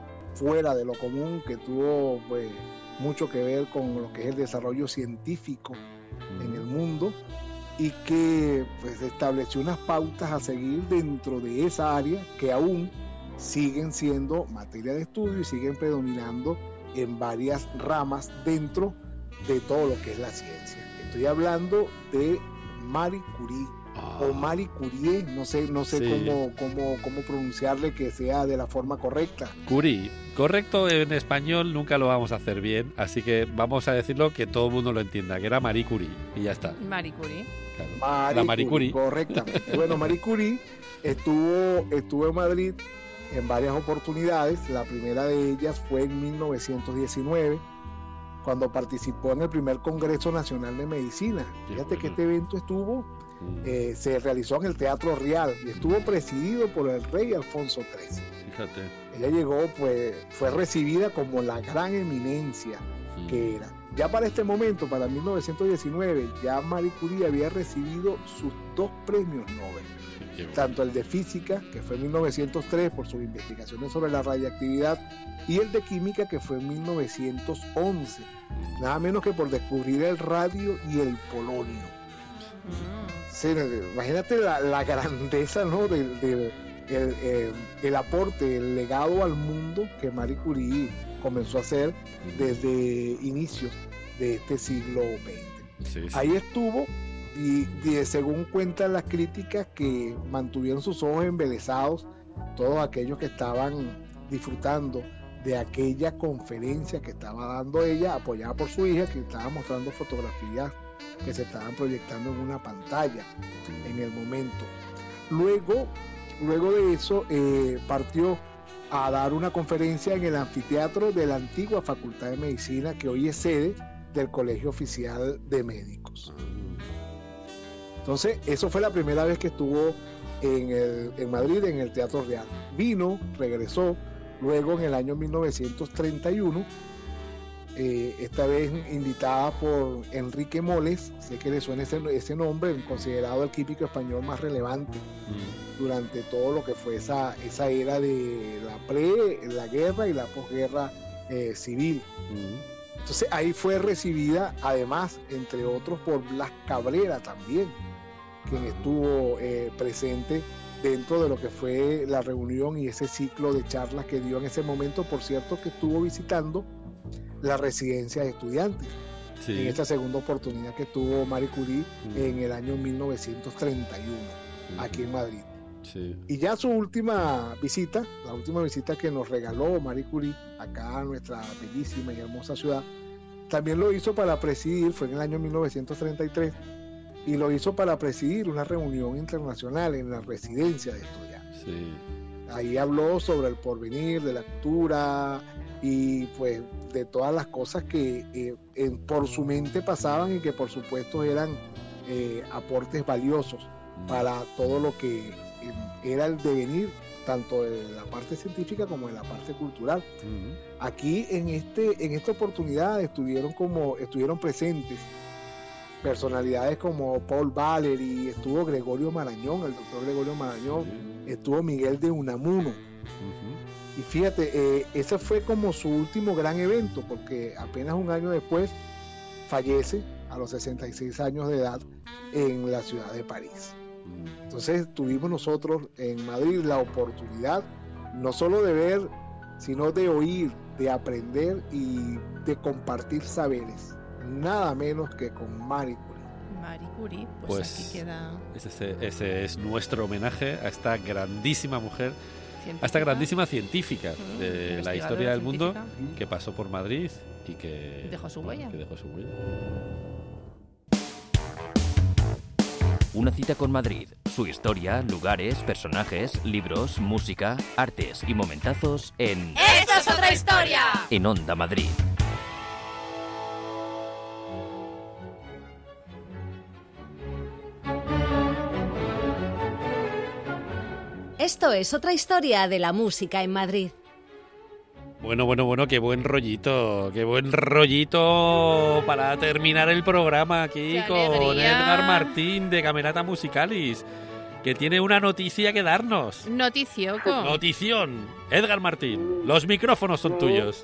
fuera de lo común que tuvo pues mucho que ver con lo que es el desarrollo científico en el mundo y que pues estableció unas pautas a seguir dentro de esa área que aún siguen siendo materia de estudio y siguen predominando en varias ramas dentro de todo lo que es la ciencia. Estoy hablando de Marie Curie o Marie Curie, no sé, no sé Sí. cómo, cómo, cómo pronunciarle que sea de la forma correcta. Curie. Correcto en español nunca lo vamos a hacer bien, así que vamos a decirlo que todo el mundo lo entienda, que era Marie Curie y ya está. Marie Curie. Claro. Marie La Marie Curie. Correctamente. Bueno, Marie Curie estuvo, estuvo en Madrid en varias oportunidades. La primera de ellas fue en mil novecientos diecinueve, cuando participó en el primer Congreso Nacional de Medicina. Qué Fíjate bueno. que este evento estuvo, Mm, eh, se realizó en el Teatro Real y estuvo presidido por el rey Alfonso trece. Fíjate. Ella llegó, pues, fue recibida como la gran eminencia Mm. que era. Ya para este momento, para mil novecientos diecinueve, ya Marie Curie había recibido sus dos premios Nobel, Qué bueno. tanto el de física, que fue en mil novecientos tres por sus investigaciones sobre la radiactividad, y el de química, que fue en mil novecientos once, nada menos que por descubrir el radio y el polonio. Mm. Sí, imagínate la, la grandeza, ¿no? del, del- el, el- el aporte, el legado al mundo que Marie Curie comenzó a hacer desde inicios de este siglo veinte. Sí, sí. Ahí estuvo y, y según cuentan las críticas, que mantuvieron sus ojos embelesados todos aquellos que estaban disfrutando de aquella conferencia que estaba dando ella, apoyada por su hija, que estaba mostrando fotografías que se estaban proyectando en una pantalla en el momento. Luego, luego de eso, eh, partió a dar una conferencia en el anfiteatro de la antigua Facultad de Medicina, que hoy es sede del Colegio Oficial de Médicos. Entonces, eso fue la primera vez que estuvo en, el, en Madrid, en el Teatro Real. Vino, regresó, luego en el año mil novecientos treinta y uno, eh, esta vez invitada por Enrique Moles, sé que le suena ese, ese nombre, considerado el químico español más relevante Mm. durante todo lo que fue esa, esa era de la pre, la guerra y la posguerra eh, civil. Mm. Entonces ahí fue recibida, además, entre otros, por Blas Cabrera también, quien estuvo eh, presente dentro de lo que fue la reunión y ese ciclo de charlas que dio en ese momento. Por cierto, que estuvo visitando la residencia de estudiantes. Sí. en esta segunda oportunidad que tuvo Marie Curie Mm. en el año mil novecientos treinta y uno, aquí en Madrid. Sí. Y ya su última visita, la última visita que nos regaló Marie Curie acá a nuestra bellísima y hermosa ciudad, también lo hizo para presidir, fue en el año mil novecientos treinta y tres, y lo hizo para presidir una reunión internacional en la residencia de estudiantes. Sí. Ahí habló sobre el porvenir de la cultura y pues de todas las cosas que eh, en, por su mente pasaban y que por supuesto eran eh, aportes valiosos para todo lo que eh, era el devenir tanto de la parte científica como de la parte cultural. Mm. Aquí en este en esta oportunidad estuvieron como estuvieron presentes personalidades como Paul Valéry, estuvo Gregorio Marañón, el doctor Gregorio Marañón, estuvo Miguel de Unamuno. Ujú. Y fíjate, eh, ese fue como su último gran evento, porque apenas un año después fallece a los sesenta y seis años de edad en la ciudad de París. Mm. Entonces tuvimos nosotros en Madrid la oportunidad no solo de ver, sino de oír, de aprender y de compartir saberes, nada menos que con Marie Curie. Marie Curie, pues, Pues aquí queda ese, ese es nuestro homenaje a esta grandísima mujer, científica. a esta grandísima científica Mm, de la investigadora historia del mundo, científica. que pasó por Madrid y que Dejó su huella. que dejó su huella. Una cita con Madrid, su historia, lugares, personajes, libros, música, artes y momentazos en ¡Esto es otra historia! En Onda Madrid. Esto es otra historia de la música en Madrid. Bueno, bueno, bueno, qué buen rollito, qué buen rollito para terminar el programa aquí ¡Qué con alegría! Edgar Martín de Camerata Musicalis, que tiene una noticia que darnos. Noticioco. Notición. Edgar Martín, los micrófonos son tuyos.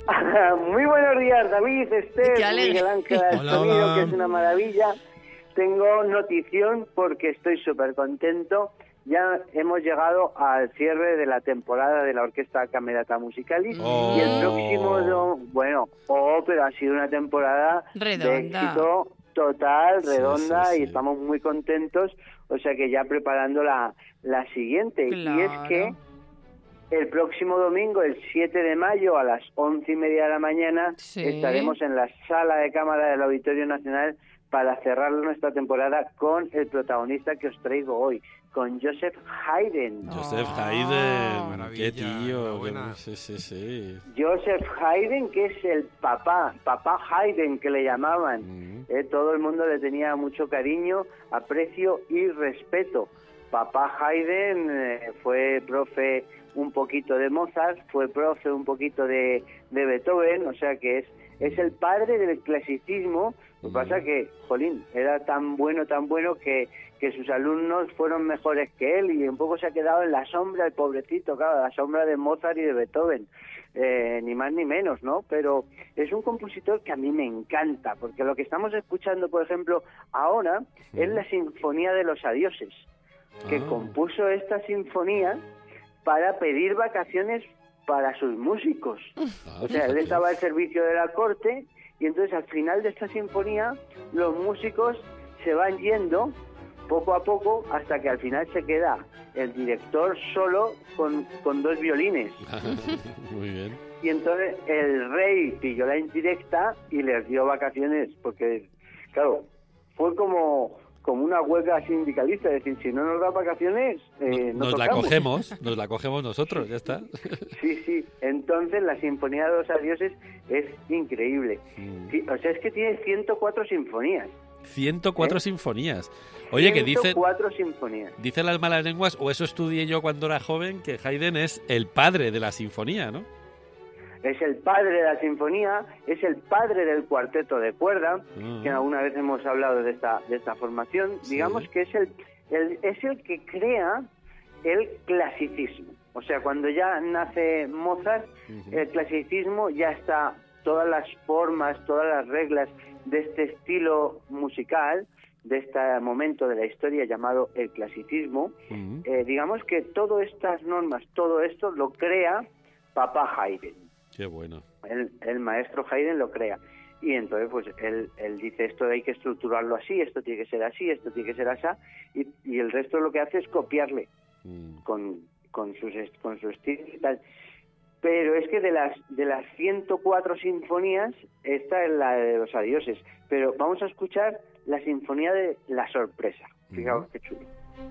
Muy buenos días, David, Esther, Qué alegre. Miguel Ángel, el Hola, sonido, hola. que es una maravilla. Tengo notición porque estoy súper contento. Ya hemos llegado al cierre de la temporada de la Orquesta Camerata Musicalis. Oh. Y el próximo, do- bueno, oh, pero ha sido una temporada de Redonda. éxito total, Sí, redonda, sí, sí. y estamos muy contentos. O sea que ya preparando la, la siguiente. Y es Claro. que el próximo domingo, el siete de mayo, a las once y media de la mañana, Sí. estaremos en la sala de cámara del Auditorio Nacional para cerrar nuestra temporada con el protagonista que os traigo hoy, con Joseph Haydn. Joseph Ah, Haydn, maravilla, qué tío. enhorabuena. qué- Sí, sí, sí. Joseph Haydn, que es el papá, papá Haydn que le llamaban. Mm. Eh, todo el mundo le tenía mucho cariño, aprecio y respeto. Papá Haydn eh, fue profe un poquito de Mozart, fue profe un poquito de, de Beethoven, o sea que es, es el padre del clasicismo. Lo que pasa que, jolín, era tan bueno, tan bueno que, que sus alumnos fueron mejores que él y un poco se ha quedado en la sombra, el pobrecito, claro, la sombra de Mozart y de Beethoven. Eh, ni más ni menos, ¿no? Pero es un compositor que a mí me encanta, porque lo que estamos escuchando, por ejemplo, ahora es la Sinfonía de los Adioses, que Ah. compuso esta sinfonía para pedir vacaciones para sus músicos. Ah, O sea, él fíjate. estaba al servicio de la corte y entonces al final de esta sinfonía los músicos se van yendo poco a poco hasta que al final se queda el director solo con, con dos violines. Muy bien. Y entonces el rey pilló la indirecta y les dio vacaciones, porque, claro, fue como, como una huelga sindicalista, es decir, si no nos da vacaciones, eh, no Nos la tocamos. cogemos, nos la cogemos nosotros, ya está. Sí, sí, entonces la Sinfonía de los Adioses es increíble. Mm. Sí, o sea, es que tiene ciento cuatro sinfonías. ciento cuatro ¿Eh? sinfonías. Oye, que dicen, ciento cuatro sinfonías. dicen las malas lenguas, o eso estudié yo cuando era joven, que Haydn es el padre de la sinfonía, ¿no? Es el padre de la sinfonía, es el padre del cuarteto de cuerda, Mm. que alguna vez hemos hablado de esta de esta formación. Sí. Digamos que es el, el es el que crea el clasicismo. O sea, cuando ya nace Mozart, Ujú. el clasicismo ya está, todas las formas, todas las reglas de este estilo musical, de este momento de la historia llamado el clasicismo, Mm. eh, digamos que todas estas normas, todo esto lo crea Papá Haydn. Qué bueno. El, el maestro Haydn lo crea. y entonces pues él, él dice esto hay que estructurarlo así, esto tiene que ser así, esto tiene que ser así, y, y el resto lo que hace es copiarle mm. con, con, sus, con su estilo y tal. Pero es que de las de las ciento cuatro sinfonías, esta es la de los adioses, pero vamos a escuchar la sinfonía de La Sorpresa. Fijaos qué chulo.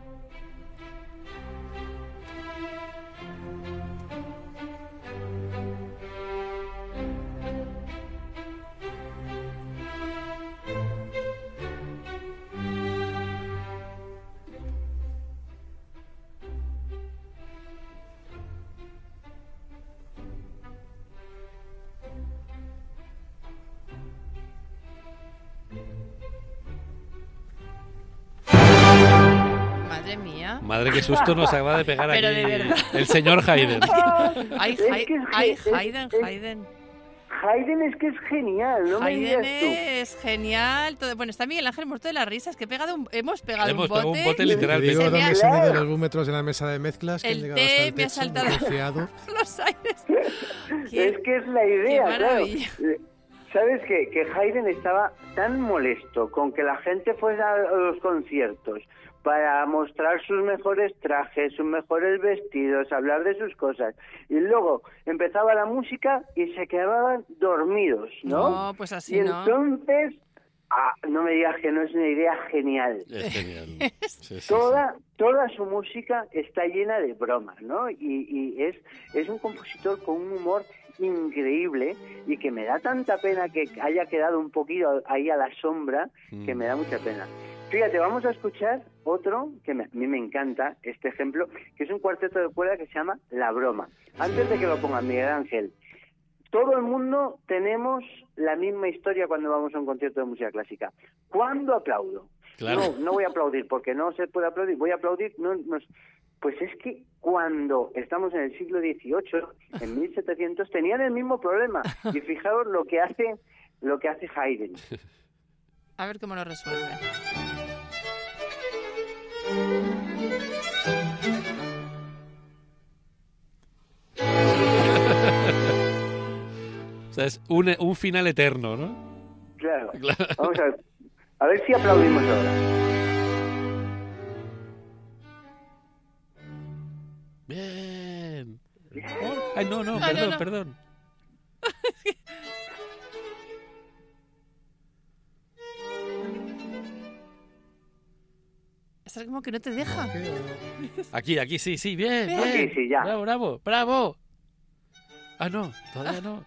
Madre mía. Madre, qué susto nos acaba de pegar Pero aquí de verdad. el señor Haydn. Ay, Es Hay- que es- ay, es- Haydn, es- Haydn. Haydn es que es genial, no me Haydn digas tú. es genial. Todo... Bueno, está Miguel Ángel muerto de las risas, que he pegado un... hemos pegado Hemos un bote. pegado un bote Te literalmente. digo Se me dónde ha- se han ido los búmetros en la mesa de mezclas, que han El llegado hasta té el me ha techo, saltado. rociado. Los aires. Qué- Es que es la idea, qué claro. maravilla. ¿Sabes qué? Que Haydn estaba tan molesto con que la gente fuera a los conciertos para mostrar sus mejores trajes, sus mejores vestidos, hablar de sus cosas. Y luego empezaba la música y se quedaban dormidos, ¿no? No, pues así y no. entonces, ah, no me digas que no es una idea genial. Es genial. Sí, sí, Toda, toda su música está llena de bromas, ¿no? Y, y es, es un compositor con un humor increíble y que me da tanta pena que haya quedado un poquito ahí a la sombra, que me da mucha pena. Fíjate, vamos a escuchar otro que me- a mí me encanta, este ejemplo, que es un cuarteto de cuerda que se llama La Broma. Antes de que lo ponga Miguel Ángel, todo el mundo tenemos la misma historia cuando vamos a un concierto de música clásica. ¿Cuándo aplaudo? Claro. No, no voy a aplaudir porque no se puede aplaudir. Voy a aplaudir, no, no. Pues es que cuando estamos en el siglo dieciocho, en mil setecientos, tenían el mismo problema. Y fijaos lo que hace, lo que hace Haydn. A ver cómo lo resuelve. O sea, es un, un final eterno, ¿no? Claro. Claro. Vamos a ver, a ver si aplaudimos ahora. Bien. Ay, no, no, Ah, perdón, no, no. perdón. Es como que no te deja. Aquí, aquí, sí, sí, bien, Bien. bien. Aquí sí, ya. Bravo, bravo, bravo. Ah, no, todavía no.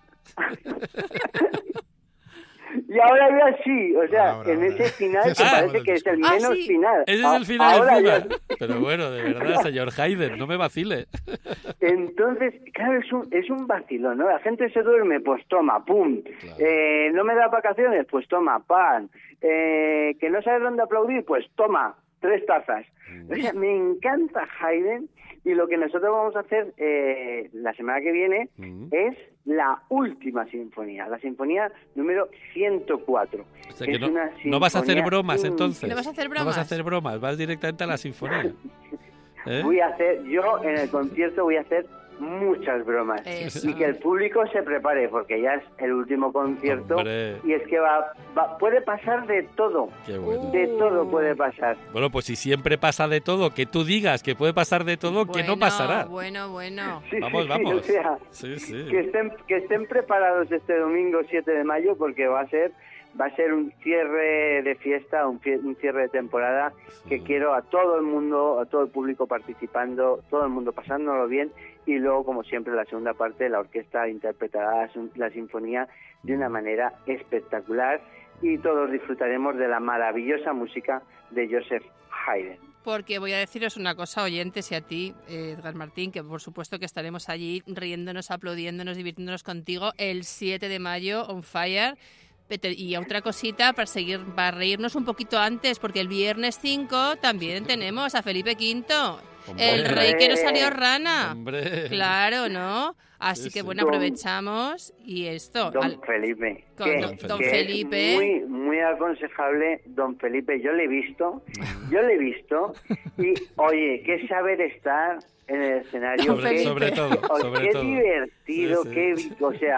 Y ahora ya sí, o sea, Ahora, en ahora. ese final que Ah, parece que es el Ah, menos sí. final. Ese es A- el final ahora encima. ya- Pero bueno, de verdad, señor Haydn, no me vacile. Entonces, claro, es un, es un vacilón, ¿no? La gente se duerme, pues toma, pum. Claro. Eh, no me da vacaciones, pues toma, pan. Eh, que no sabes dónde aplaudir, pues toma, tres tazas. O sea, me encanta Haydn y lo que nosotros vamos a hacer eh, la semana que viene Mm. es la última sinfonía, la sinfonía número ciento cuatro. O sea, que que es no, una no vas a hacer sinfonía bromas in- entonces. ¿No vas a hacer No vas bromas? a hacer bromas, vas directamente a la sinfonía. ¿Eh? Voy a hacer, yo en el concierto voy a hacer muchas bromas Eso. y que el público se prepare porque ya es el último concierto. Hombre. Y es que va, va puede pasar de todo, Qué bueno. de todo puede pasar. Bueno, pues si siempre pasa de todo, que tú digas que puede pasar de todo, que no Bueno, pasará. Bueno, bueno. Sí, Vamos, sí, sí, vamos. o sea, Sí, sí. que estén que estén preparados este domingo siete de mayo porque va a ser va a ser un cierre de fiesta, un, fie- un cierre de temporada que quiero a todo el mundo, a todo el público participando, todo el mundo pasándolo bien y luego, como siempre, la segunda parte, la orquesta interpretará la, sin- la sinfonía de una manera espectacular y todos disfrutaremos de la maravillosa música de Joseph Haydn. Porque voy a deciros una cosa, oyentes, y a ti, eh, Edgar Martín, que por supuesto que estaremos allí riéndonos, aplaudiéndonos, divirtiéndonos contigo el siete de mayo, on fire. Pete- Y otra cosita para seguir, para reírnos un poquito antes, porque el viernes cinco también tenemos a Felipe quinto, Hombre. el rey que no salió rana. Hombre. Claro, ¿no? Así Sí, que sí. bueno, aprovechamos y esto. Don al- Felipe, con que, don- don que Felipe. es muy, muy aconsejable, don Felipe, yo le he visto, yo le he visto, y oye, qué saber estar en el escenario, Don qué, Felipe. Sobre todo, o- sobre qué todo. divertido, Sí, sí. qué, vi- o sea,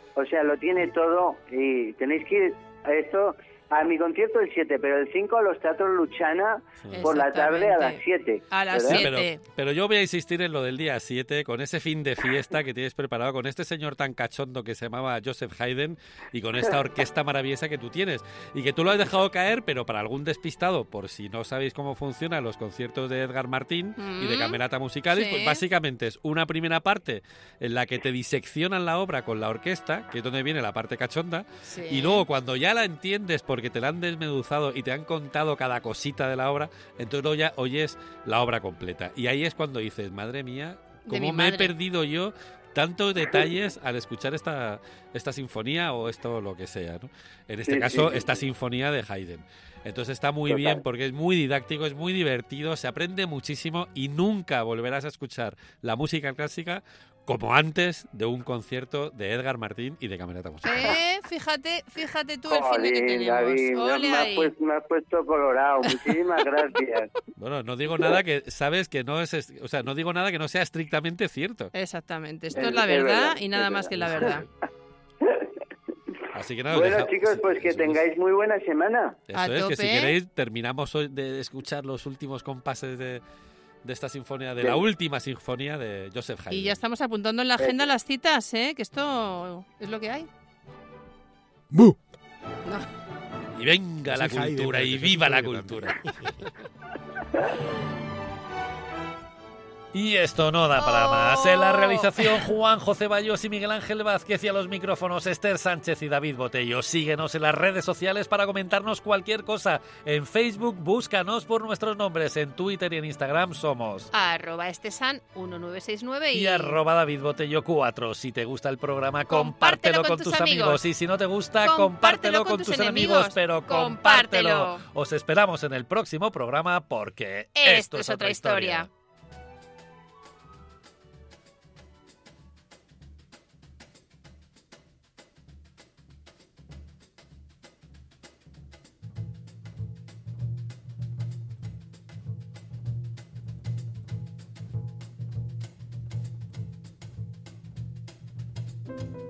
O sea, lo tiene todo y tenéis que ir a esto, a mi concierto el siete, pero el cinco a los Teatros Luchana por la tarde a las siete. A las ¿verdad? siete. Pero, pero yo voy a insistir en lo del día siete, con ese fin de fiesta que tienes preparado, con este señor tan cachondo que se llamaba Joseph Haydn y con esta orquesta maravillosa que tú tienes. Y que tú lo has dejado caer, pero para algún despistado, por si no sabéis cómo funcionan los conciertos de Edgar Martín Mm, y de Camerata Musicalis, sí. pues básicamente es una primera parte en la que te diseccionan la obra con la orquesta, que es donde viene la parte cachonda, Sí. y luego cuando ya la entiendes porque te la han desmeduzado y te han contado cada cosita de la obra, entonces luego ya oyes la obra completa. Y ahí es cuando dices, madre mía, De mi ¿cómo me he madre. perdido yo tantos detalles al escuchar esta, esta sinfonía o esto lo que sea, ¿no? En este Sí, caso, sí, sí, esta sí. sinfonía de Haydn. Entonces está muy Total. bien porque es muy didáctico, es muy divertido, se aprende muchísimo y nunca volverás a escuchar la música clásica como antes de un concierto de Edgar Martín y de Camerata Musicalis. Eh, fíjate, fíjate tú el fin de que Jolín, tenemos. David, me, Ole me has ahí. puesto, me has puesto colorado. Muchísimas gracias. Bueno, no digo nada que sabes que no es, est- o sea, no digo nada que no sea estrictamente cierto. Exactamente, esto Es- es la es verdad, verdad, y nada es más que la verdad. verdad. Así que nada, os Bueno, deja- chicos, pues que eso es. tengáis muy buena semana. Eso A es, que si tope. queréis terminamos hoy de escuchar los últimos compases de, de esta sinfonía, de Sí. la última sinfonía de Joseph Haydn. Y ya estamos apuntando en la agenda las citas, ¿eh? Que esto es lo que hay. ¡Bu! Y venga la Soy Haydn, cultura, porque y soy viva la Haydn cultura. Y esto no da para más. En la realización, Juan José Bayos y Miguel Ángel Vázquez, y a los micrófonos, Esther Sánchez y David Botello. Síguenos en las redes sociales para comentarnos cualquier cosa. En Facebook, búscanos por nuestros nombres. En Twitter y en Instagram somos... Arroba estesan uno nueve seis nueve y... Y arroba David Botello cuatro. Si te gusta el programa, Compártelo compártelo con con tus tus amigos. amigos. Y si no te gusta, Compártelo compártelo con con tus tus enemigos. enemigos, pero Compártelo. compártelo. Os esperamos en el próximo programa porque Esto es otra historia. historia.